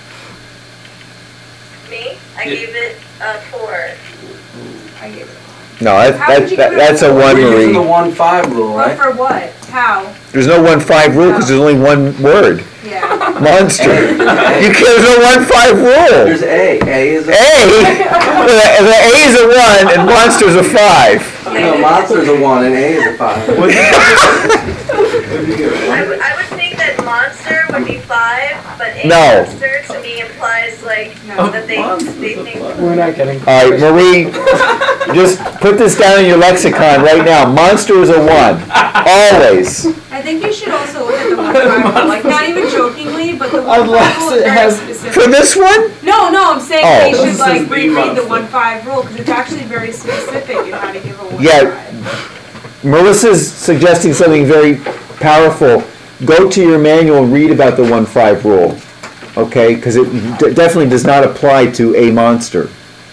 Me, I Yeah. gave it a 4. I gave it. No, How would you give it a that's a 1, We're using the Marie. 1-5 rule, But right? for what? How? There's no 1-5 rule because there's only one word. Yeah. Monster. There's no 1-5 rule. There's A. A is A, the A is a 1 and monster's a 5. No, monster's a 1 and A is a 5. What did you give it? I would think that monster would be 5, but a No. monster to me implies like No. that they think. We're not getting. All right, Marie, just put this down in your lexicon right now. Monster is a 1. Always. I think you should also look at the 1-5 rule, like not even jokingly, but the 1-5 Unless rule it is very has- specific. For this one? No, I'm saying Oh. they This should is like the reread the monster. 1-5 rule, because it's actually very specific in how to give a 1-5. Yeah. Melissa's suggesting something very powerful. Go to your manual and read about the 1-5 rule. Okay? Because it definitely does not apply to a monster.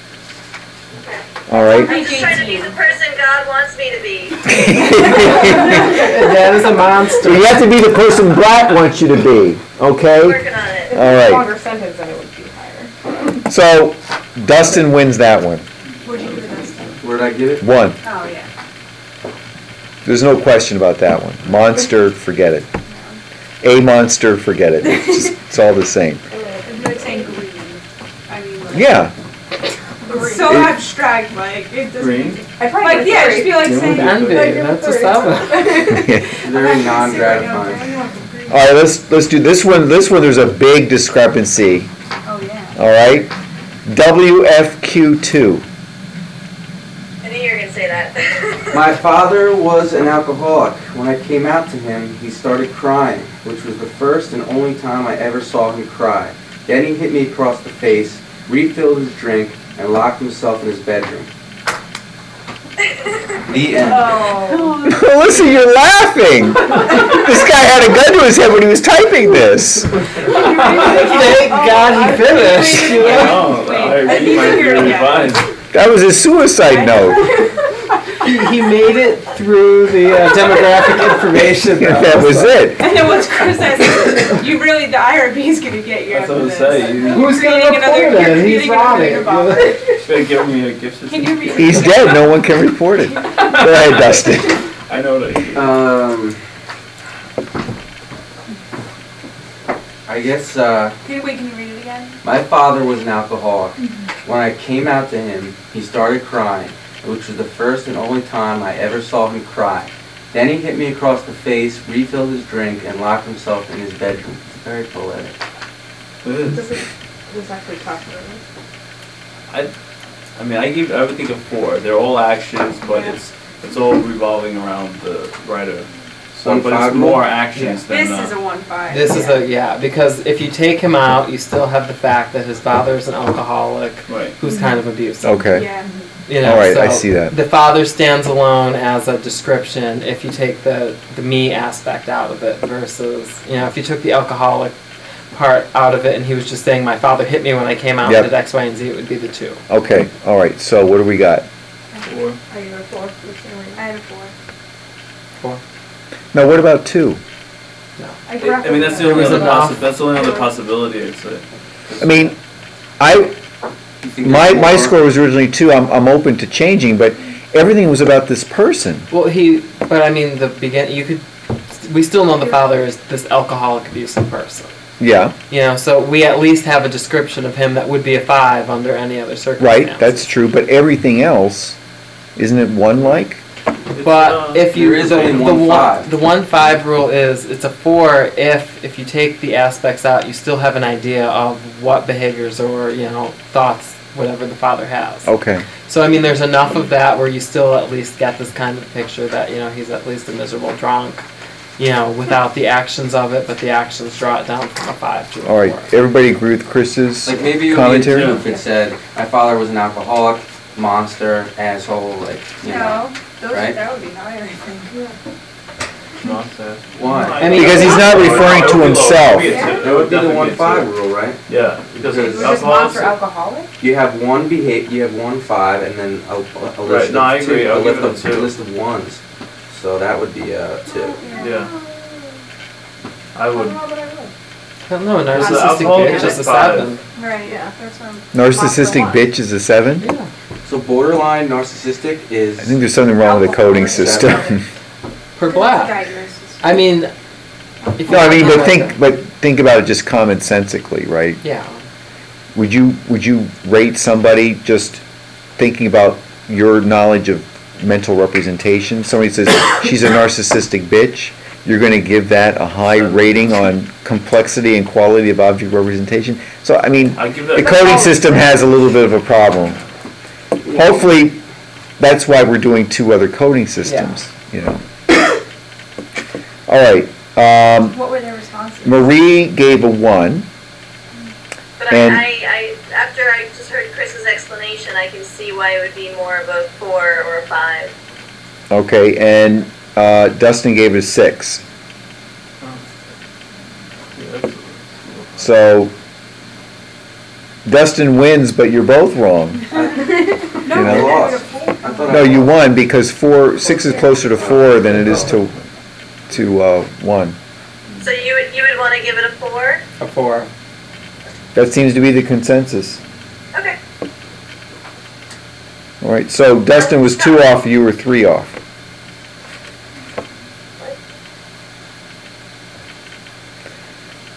All right? I'm just trying to be the person God wants me to be. That is a So monster. you have to be the person Black wants you to be. Okay? Working on it. All right. Longer sentence and it would be higher. So Dustin wins that one. What'd you give it this time? Where'd I give it? 1. Oh, yeah. There's no question about that one. Monster, forget it. A monster, forget it. It's all the same. It'd be like saying green. I mean, like. Yeah. so abstract, Mike. It doesn't. Green? I probably Like, get yeah, a just be like Yeah, saying. Envy, like, that's a third. 7. Very non-gratifying. All right, let's do this one. This one, there's a big discrepancy. Oh, yeah. All right, WFQ2. I knew you were gonna say that. My father was an alcoholic. When I came out to him, he started crying, which was the first and only time I ever saw him cry. Then he hit me across the face, refilled his drink, and locked himself in his bedroom. The end. Oh. Listen, you're laughing. This guy had a gun to his head when he was typing this. Thank God he finished. I know, I read my really fine. That was his suicide note. He made it through the demographic information. though, That was so- it. And then what's Chris says, you really, the IRB is gonna get you That's after what I'm this. saying. Who's gonna Creating report another- it? you're He's creating another rotting. revolver. Should have given me a gift Can system. you read? He's dead. No one can report it. Go ahead, Dustin. I know that. I guess, Can you read it again? my father was an alcoholic. When I came out to him, he started crying, which was the first and only time I ever saw him cry. Then he hit me across the face, refilled his drink, and locked himself in his bedroom. It's very poetic. Does it actually talk about it? I mean, I give everything a 4. They're all actions, but it's all revolving around the writer. So, but 1-5 it's more rule? actions than. This is a 1-5. This is because if you take him out, you still have the fact that his father is an alcoholic Right. who's kind of abusive. Okay. Yeah. You know, All right, I so see that. The father stands alone as a description if you take the me aspect out of it versus, if you took the alcoholic part out of it and he was just saying my father hit me when I came out Yep. and did X, Y, and Z, it would be the 2. Okay. All right. So what do we got? 4. I get a 4. I had a 4. 4. Now, what about 2? I I mean, that's the only Was other enough. that's the only other possibility, I'd say. I mean, You think my there's my more? score was originally 2. I'm open to changing, but everything was about this person. Well, but I mean, we still know the father is this alcoholic, abusive person. Yeah. So we at least have a description of him that would be a 5 under any other circumstances. Right. That's true. But everything else, isn't it 1 like? But if you There is only the 1-5. the 1-5 rule is it's a 4 if you take the aspects out, you still have an idea of what behaviors or thoughts whatever the father has. Okay. So I mean, there's enough of that where you still at least get this kind of picture that he's at least a miserable drunk, without the actions of it, but the actions draw it down from a 5 to a 4. All right. Everybody agree with Chris's Like maybe it would commentary? be a 2 if it said, my father was an alcoholic, monster, asshole, No, right? that would be higher, I think. Nonsense. Why? I mean, Because he's not referring to himself. That would be the 1-5 rule, right? Yeah, because Because it's Was this monster alcohol. alcoholic? You have 1-5, and then a list Right, no, I of agree. 2, I'll a give list it a of 2. list of ones. So that would be a 2. Yeah. I would. I don't know, a Because the narcissistic alcohol bitch is is a 5. 7. Right, Yeah. that's what I'm. Narcissistic bitch is a 7? Yeah. So borderline narcissistic is. I think there's something wrong with the coding system. Per That's black. a diagnosis. I mean, if No, I mean, you- but think about it just commonsensically, right? Yeah. Would you rate somebody just thinking about your knowledge of mental representation? Somebody says she's a narcissistic bitch. You're going to give that a high rating on complexity and quality of object representation. So I mean, I give the that. coding system has a little bit of a problem. Hopefully, that's why we're doing 2 other coding systems. All right. What were their responses? Marie gave a 1. But And- after I just heard Chris's explanation, I can see why it would be more of a 4 or a 5. Okay, and Dustin gave it a 6. So Dustin wins, but you're both wrong. No, You know? they were Lost. a 4. I thought No, I you lost. won because 6 is closer to 4 than it is to 1. So you would want to give it a 4? A 4. That seems to be the consensus. Okay. All right, so Dustin was 2 off, you were 3 off.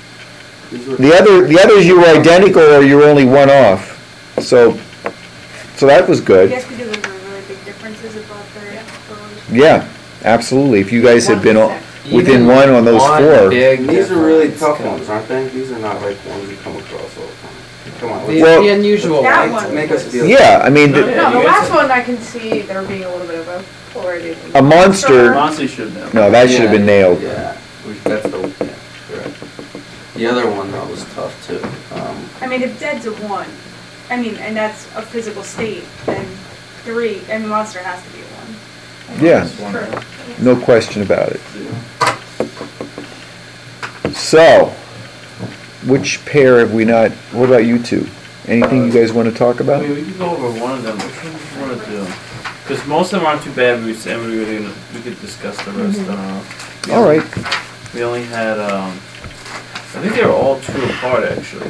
These were- The others you were identical or you were only 1 off. So So that was I good. guess because there were really big differences about their relationship. Yeah, absolutely. If you guys had been within Even one on those four. big And these are really difference tough could- ones, aren't they? These are not like ones you come across all the time. Come on, The, Well- the unusual That ones. one. make us feel. Yeah, I mean, No, No, the you guys last have- one I can see there being a little bit of a polarity. a monster, Honestly, should know. no, that should have been nailed. Yeah, that's the, yeah, correct. The other one though was tough too. I mean, if dead's a 1, I mean, and that's a physical state, then 3, I mean, monster has to be a 1. Yeah, This one, True. no question about it. So, which pair have we not, what about you two? Anything you guys want to talk I about? mean, we could go over one of them. Which one do you want to do? Because most of them aren't too bad. We could discuss the rest. All right, We only had, I think they were all 2 apart actually.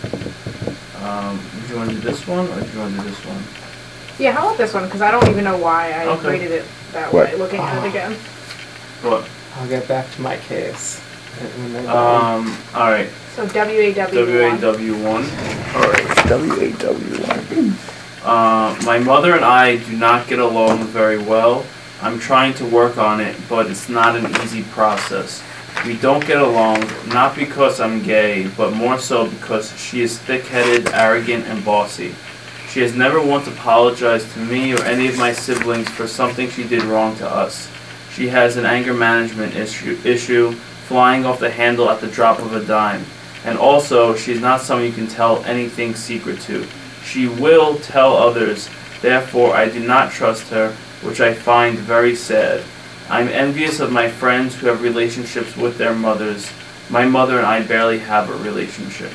Do you want to do this one or do you want to do this one? Yeah, how about this one? Because I don't even know why I Okay. rated it that What? way, looking at it again. What? I'll get back to my case. When they're done. All right. So WAW1. WAW1. All right. WAW1. My mother and I do not get along very well. I'm trying to work on it, but it's not an easy process. We don't get along, not because I'm gay, but more so because she is thick-headed, arrogant, and bossy. She has never once apologized to me or any of my siblings for something she did wrong to us. She has an anger management issue, flying off the handle at the drop of a dime. And also, she's not someone you can tell anything secret to. She will tell others, therefore I do not trust her, which I find very sad. I'm envious of my friends who have relationships with their mothers. My mother and I barely have a relationship.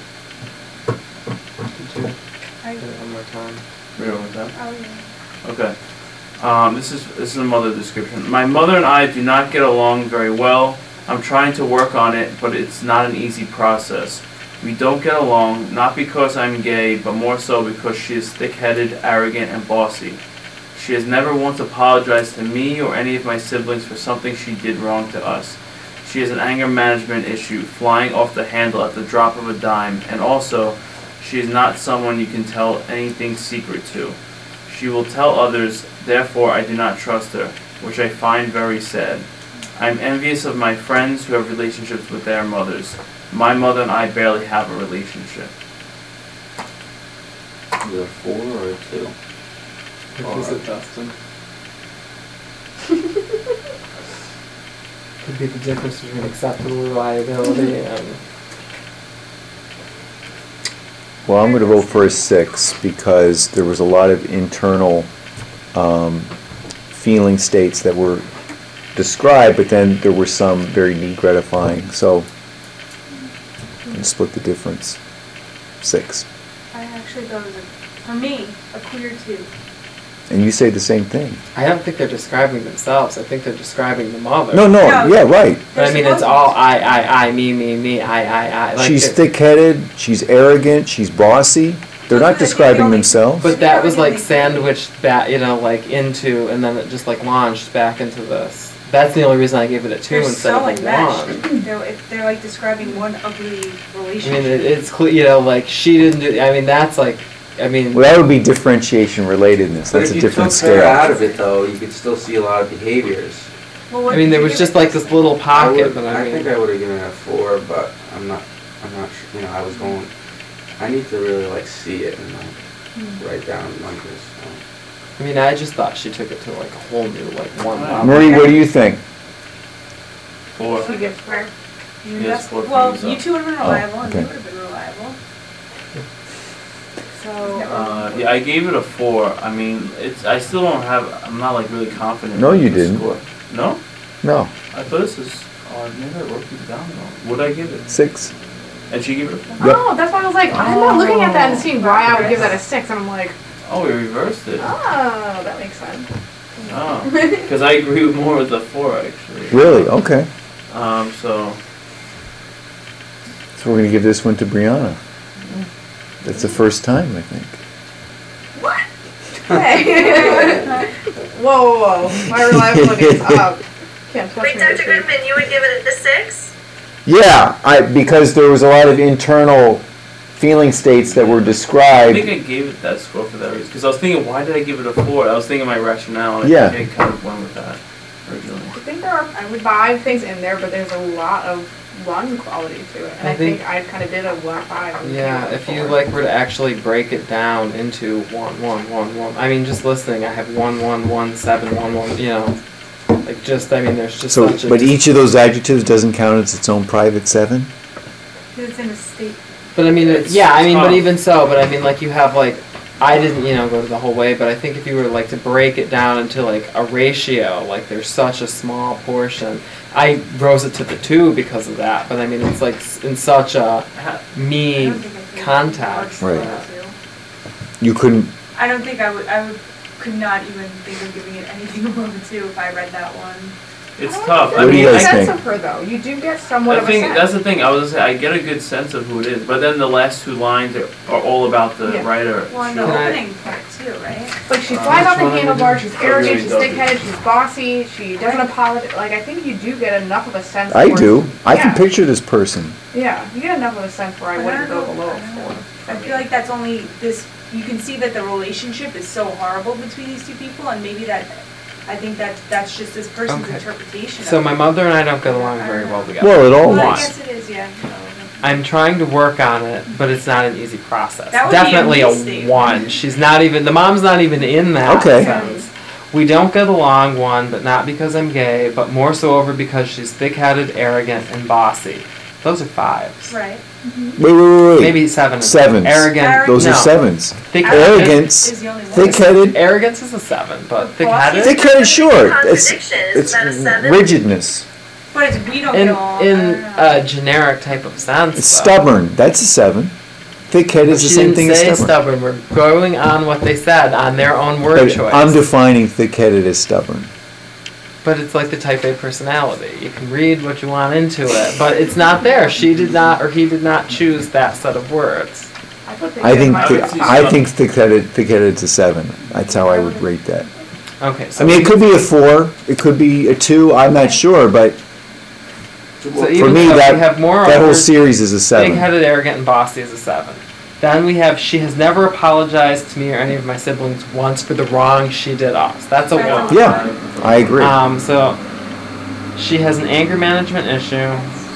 Could you I, do it one more time? Read it with that. oh, yeah. Okay. This is a mother description. My mother and I do not get along very well. I'm trying to work on it, but it's not an easy process. We don't get along, not because I'm gay, but more so because she is thick-headed, arrogant, and bossy. She has never once apologized to me or any of my siblings for something she did wrong to us. She has an anger management issue, flying off the handle at the drop of a dime, and also, she is not someone you can tell anything secret to. She will tell others, therefore I do not trust her, which I find very sad. I am envious of my friends who have relationships with their mothers. My mother and I barely have a relationship. Is it a 4 or a 2? Which is it, Dustin? Could be the difference between acceptable reliability and. Well, I'm going to vote for a 6 because there was a lot of internal feeling states that were described, but then there were some very need gratifying. So, I'm going to split the difference. 6. I actually thought it was, for me, a queer 2. And you say the same thing. I don't think they're describing themselves. I think they're describing the mother. No, No. yeah, right. But I mean, it's all I, me, I. Like She's it- thick-headed, she's arrogant, she's bossy. They're not describing themselves. But that was like sandwiched back, like into, and then it just like launched back into this. That's the only reason I gave it a 2 They're instead so of a enmeshed. 1. They're like describing one ugly I relationship. mean, it's clear, like she didn't do. I mean, that's like, I mean. Well, that would be differentiation relatedness. But That's if a you different took her out scale. of it though, you could still see a lot of behaviors. Well, what I mean, did there you was give just it, like Dustin? this little pocket, but I think mean. I would have given it a 4, but I'm not sure, I was going, I need to really like see it and like write down numbers. I mean, I just thought she took it to like a whole new like one level. Marie, what do you think? 4. She gets 4. You Yes, just- four well, fingers you up. 2 would have been reliable, and okay. you would have been reliable. So, Yeah, I gave it a 4. I mean, I still don't have, I'm not like really confident. No, with you the didn't. score. No? No, I thought this is, maybe I wrote these down wrong. What'd I give it? 6. And she gave it a 4? Yep. Oh, that's why I was like, I'm not looking at that and seeing why I would give that a 6, and I'm like, Oh, we reversed it. oh, that makes sense. Oh, because I agree with more with the 4 actually. Really? Okay. So, So we're going to give this one to Brianna. That's the first time, I think. Hey. Whoa. My reliability is up. Can't touch Wait, me Dr. this week. Goodman, you would give it a 6? Yeah, because there was a lot of internal feeling states that were I described. think I gave it that score for that reason, because I was thinking, why did I give it a 4? I was thinking my rationale, and Yeah. I think I kind of went with that originally. I think there are 5 things in there, but there's a lot of one quality to it. And I I think think- I kind of did a 5. and Yeah, a if you 4. like were to actually break it down into 1, 1, 1, 1. I mean, just listening, I have 1, 1, 1, 7, 1, 1. You know, like just I mean, there's just So, such a. but each of those adjectives doesn't count as its own private 7? Because it's in a state. But I mean, It's yeah, I mean, but tough. even so, but I mean, like you have like, I didn't, you know, go to the whole way, but I think if you were like to break it down into like a ratio, like there's such a small portion. I rose it to the 2 because of that, but I mean, it's like in such a I me don't think I could context. mark Right. it too. You couldn't, I don't think I could not even think of giving it anything above a 2 if I read that one. It's I tough. don't I What do mean, you get guys a sense think? of her though. You do get somewhat I of a think sense. that's the thing. I was gonna say I get a good sense of who it is, but then the last 2 lines are all about the Yeah. writer. Well, in the Can I- opening part too, right? Like she's Uh, flying off the which one am I handlebars, she's arrogant, really she's doesn't. thick-headed, she's bossy, she doesn't apologize. Like I think you do get enough of a sense. I for- do. I can Yeah. picture this person. Yeah, you get enough of a sense where I But wouldn't don't go know- below I a don't 4. know. I feel like that's only this, you can see that the relationship is so horrible between these 2 people, and maybe I think that's just this person's Okay. interpretation So of my it. mother and I don't get along very well together. Well, it all Well, I was. guess it is, yeah. I'm trying to work on it, but it's not an easy process. That would be a Definitely a mistake. 1. She's not even, the mom's not even in that Okay. sense. We don't get along, 1, but not because I'm gay, but more so over because she's thick-headed, arrogant, and bossy. Those are 5s. Right. Wait. Maybe 7. Sevens. Arrogant. Those no. are 7s. Thick-headed. Arrogance, Is the only one. thick-headed, Arrogance is a 7, but thick-headed. thick-headed, sure. It's, Contradiction, it's isn't that a 7? rigidness. But it's, we don't In get along. I in don't know. a generic type of sense. It's though. stubborn. That's a 7. Thick-headed is She the same didn't thing as say stubborn. stubborn. We're going on what they said on their own word But choice. I'm defining thick-headed as stubborn. But it's like the type A personality. You can read what you want into it, but it's not there. She did not, or he did not choose that set of words. I put I think I would see I some- think thick-headed is a 7. That's how I would rate that. Okay, so I mean, it could be a 4. It could be a 2. I'm not sure, but so for even me though that we have more that whole over series is a 7. big-headed, arrogant, and bossy is a 7. Then we have she has never apologized to me or any of my siblings once for the wrong she did us. That's a 1. Yeah, I agree. So she has an anger management issue.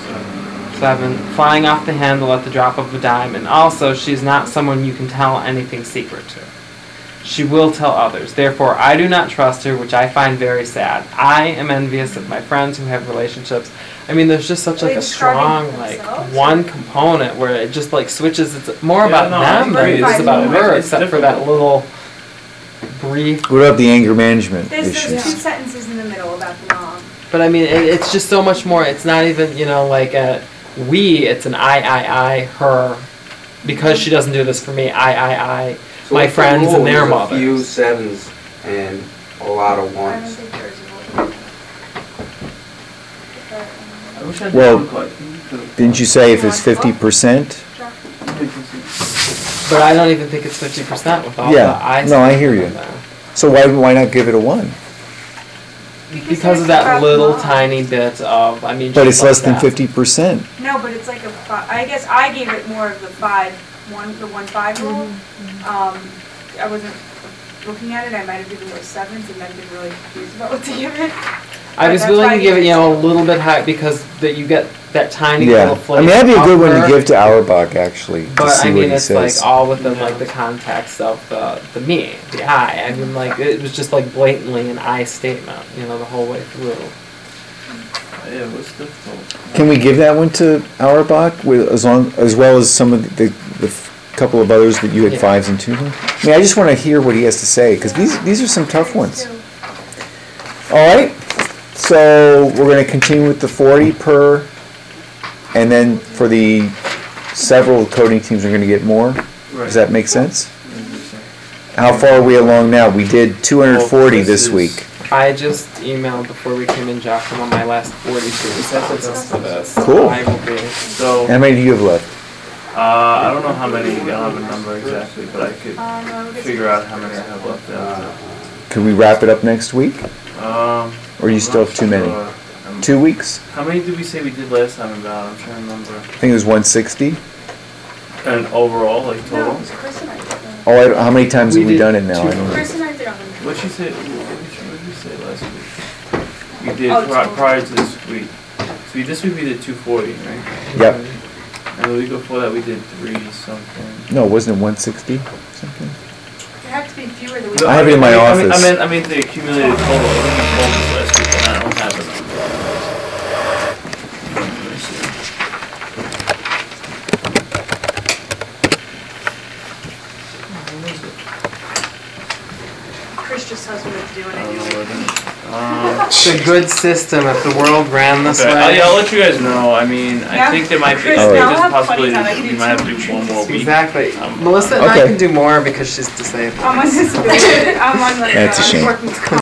7, flying off the handle at the drop of a dime, and also she's not someone you can tell anything secret to. She will tell others. Therefore, I do not trust her, which I find very sad. I am envious of my friends who have relationships. I mean, there's just such Are like they a strong describing like themselves, one or- component where it just like switches. It's more Yeah, about no, I them than agree. it is It's about difficult. her, It's except for that difficult. little brief. What about the anger management There's those 2 issues? sentences in the middle about the mom. But I mean, it's just so much more. It's not even, you know, like a we. It's an I, her. Because she doesn't do this for me, I. So My what's the friends and rule? their There's a few mothers. 7s and a lot of I don't 1s. think there's a one. I wish I did Well, look like. Didn't you say if it's 50%? But I don't even think it's 50% with all Yeah. the I. No, I hear you. So why not give it a 1? Because of that little tiny bit of, I mean. But she's it's like less than that. 50%. No, but it's like a 5. I guess I gave it more of the 5, the 1-5 rule. I wasn't looking at it. I might have given those 7s and then been really confused about what to give it. I was That's willing why to I give it, gave you it know, a two. little bit high because that you get that tiny Yeah. little I flavor. mean, that'd be a good of one her. to give to Auerbach, actually, to But see I what mean, he it's says. like all within like the context of the me, the I. I mean, like it was just like blatantly an I statement, you know, the whole way through. Yeah, it was difficult. Can we give that one to Auerbach with, as well as some of the couple of others that you had Yeah. 5s and 2s on? I mean, I just want to hear what he has to say, because these are some tough ones. All right, so we're going to continue with the 40 per, and then for the several coding teams are going to get more. Right. Does that make sense? How far are we along now? We did 240 Well, this this week. I just emailed before we came in, Josh, on my last 42 responses to this. Cool. I will be. So, How many do you have left? I don't know how many, I don't have a number exactly, but I could I would figure out how many I have left out. Could we wrap it up next week? Or you I'm still not have too many? sure. 2 weeks? How many did we say we did last time about? I'm trying to remember. I think it was 160. And overall, like No, it total? was Chris and I did that. Oh, how many times We have we did done it now? I two. don't know. Chris and I did 100. What'd you say, what did you say last week? We did, Oh, total. prior to this week. So this week we did 240, right? Yep. And the week before that we did 3 something. No, wasn't it 160 something? It had to be fewer than we. I have it in my office. I mean the accumulated total, I think we told this last week, and I don't have it on. Let me see. What is it? Chris just tells me what to do and I I don't do know it. what it is. It's a good system if the world ran this Okay, way. yeah, I'll let you guys know, I mean, I Yeah. think there might be, Chris, I think now there's I'll a have possibility 20 time. I that can we do might have to two. do one more week. Exactly. Um, Melissa and I Okay. can do more because she's disabled. I'm on disability, I'm on like, That's a shame. working comp.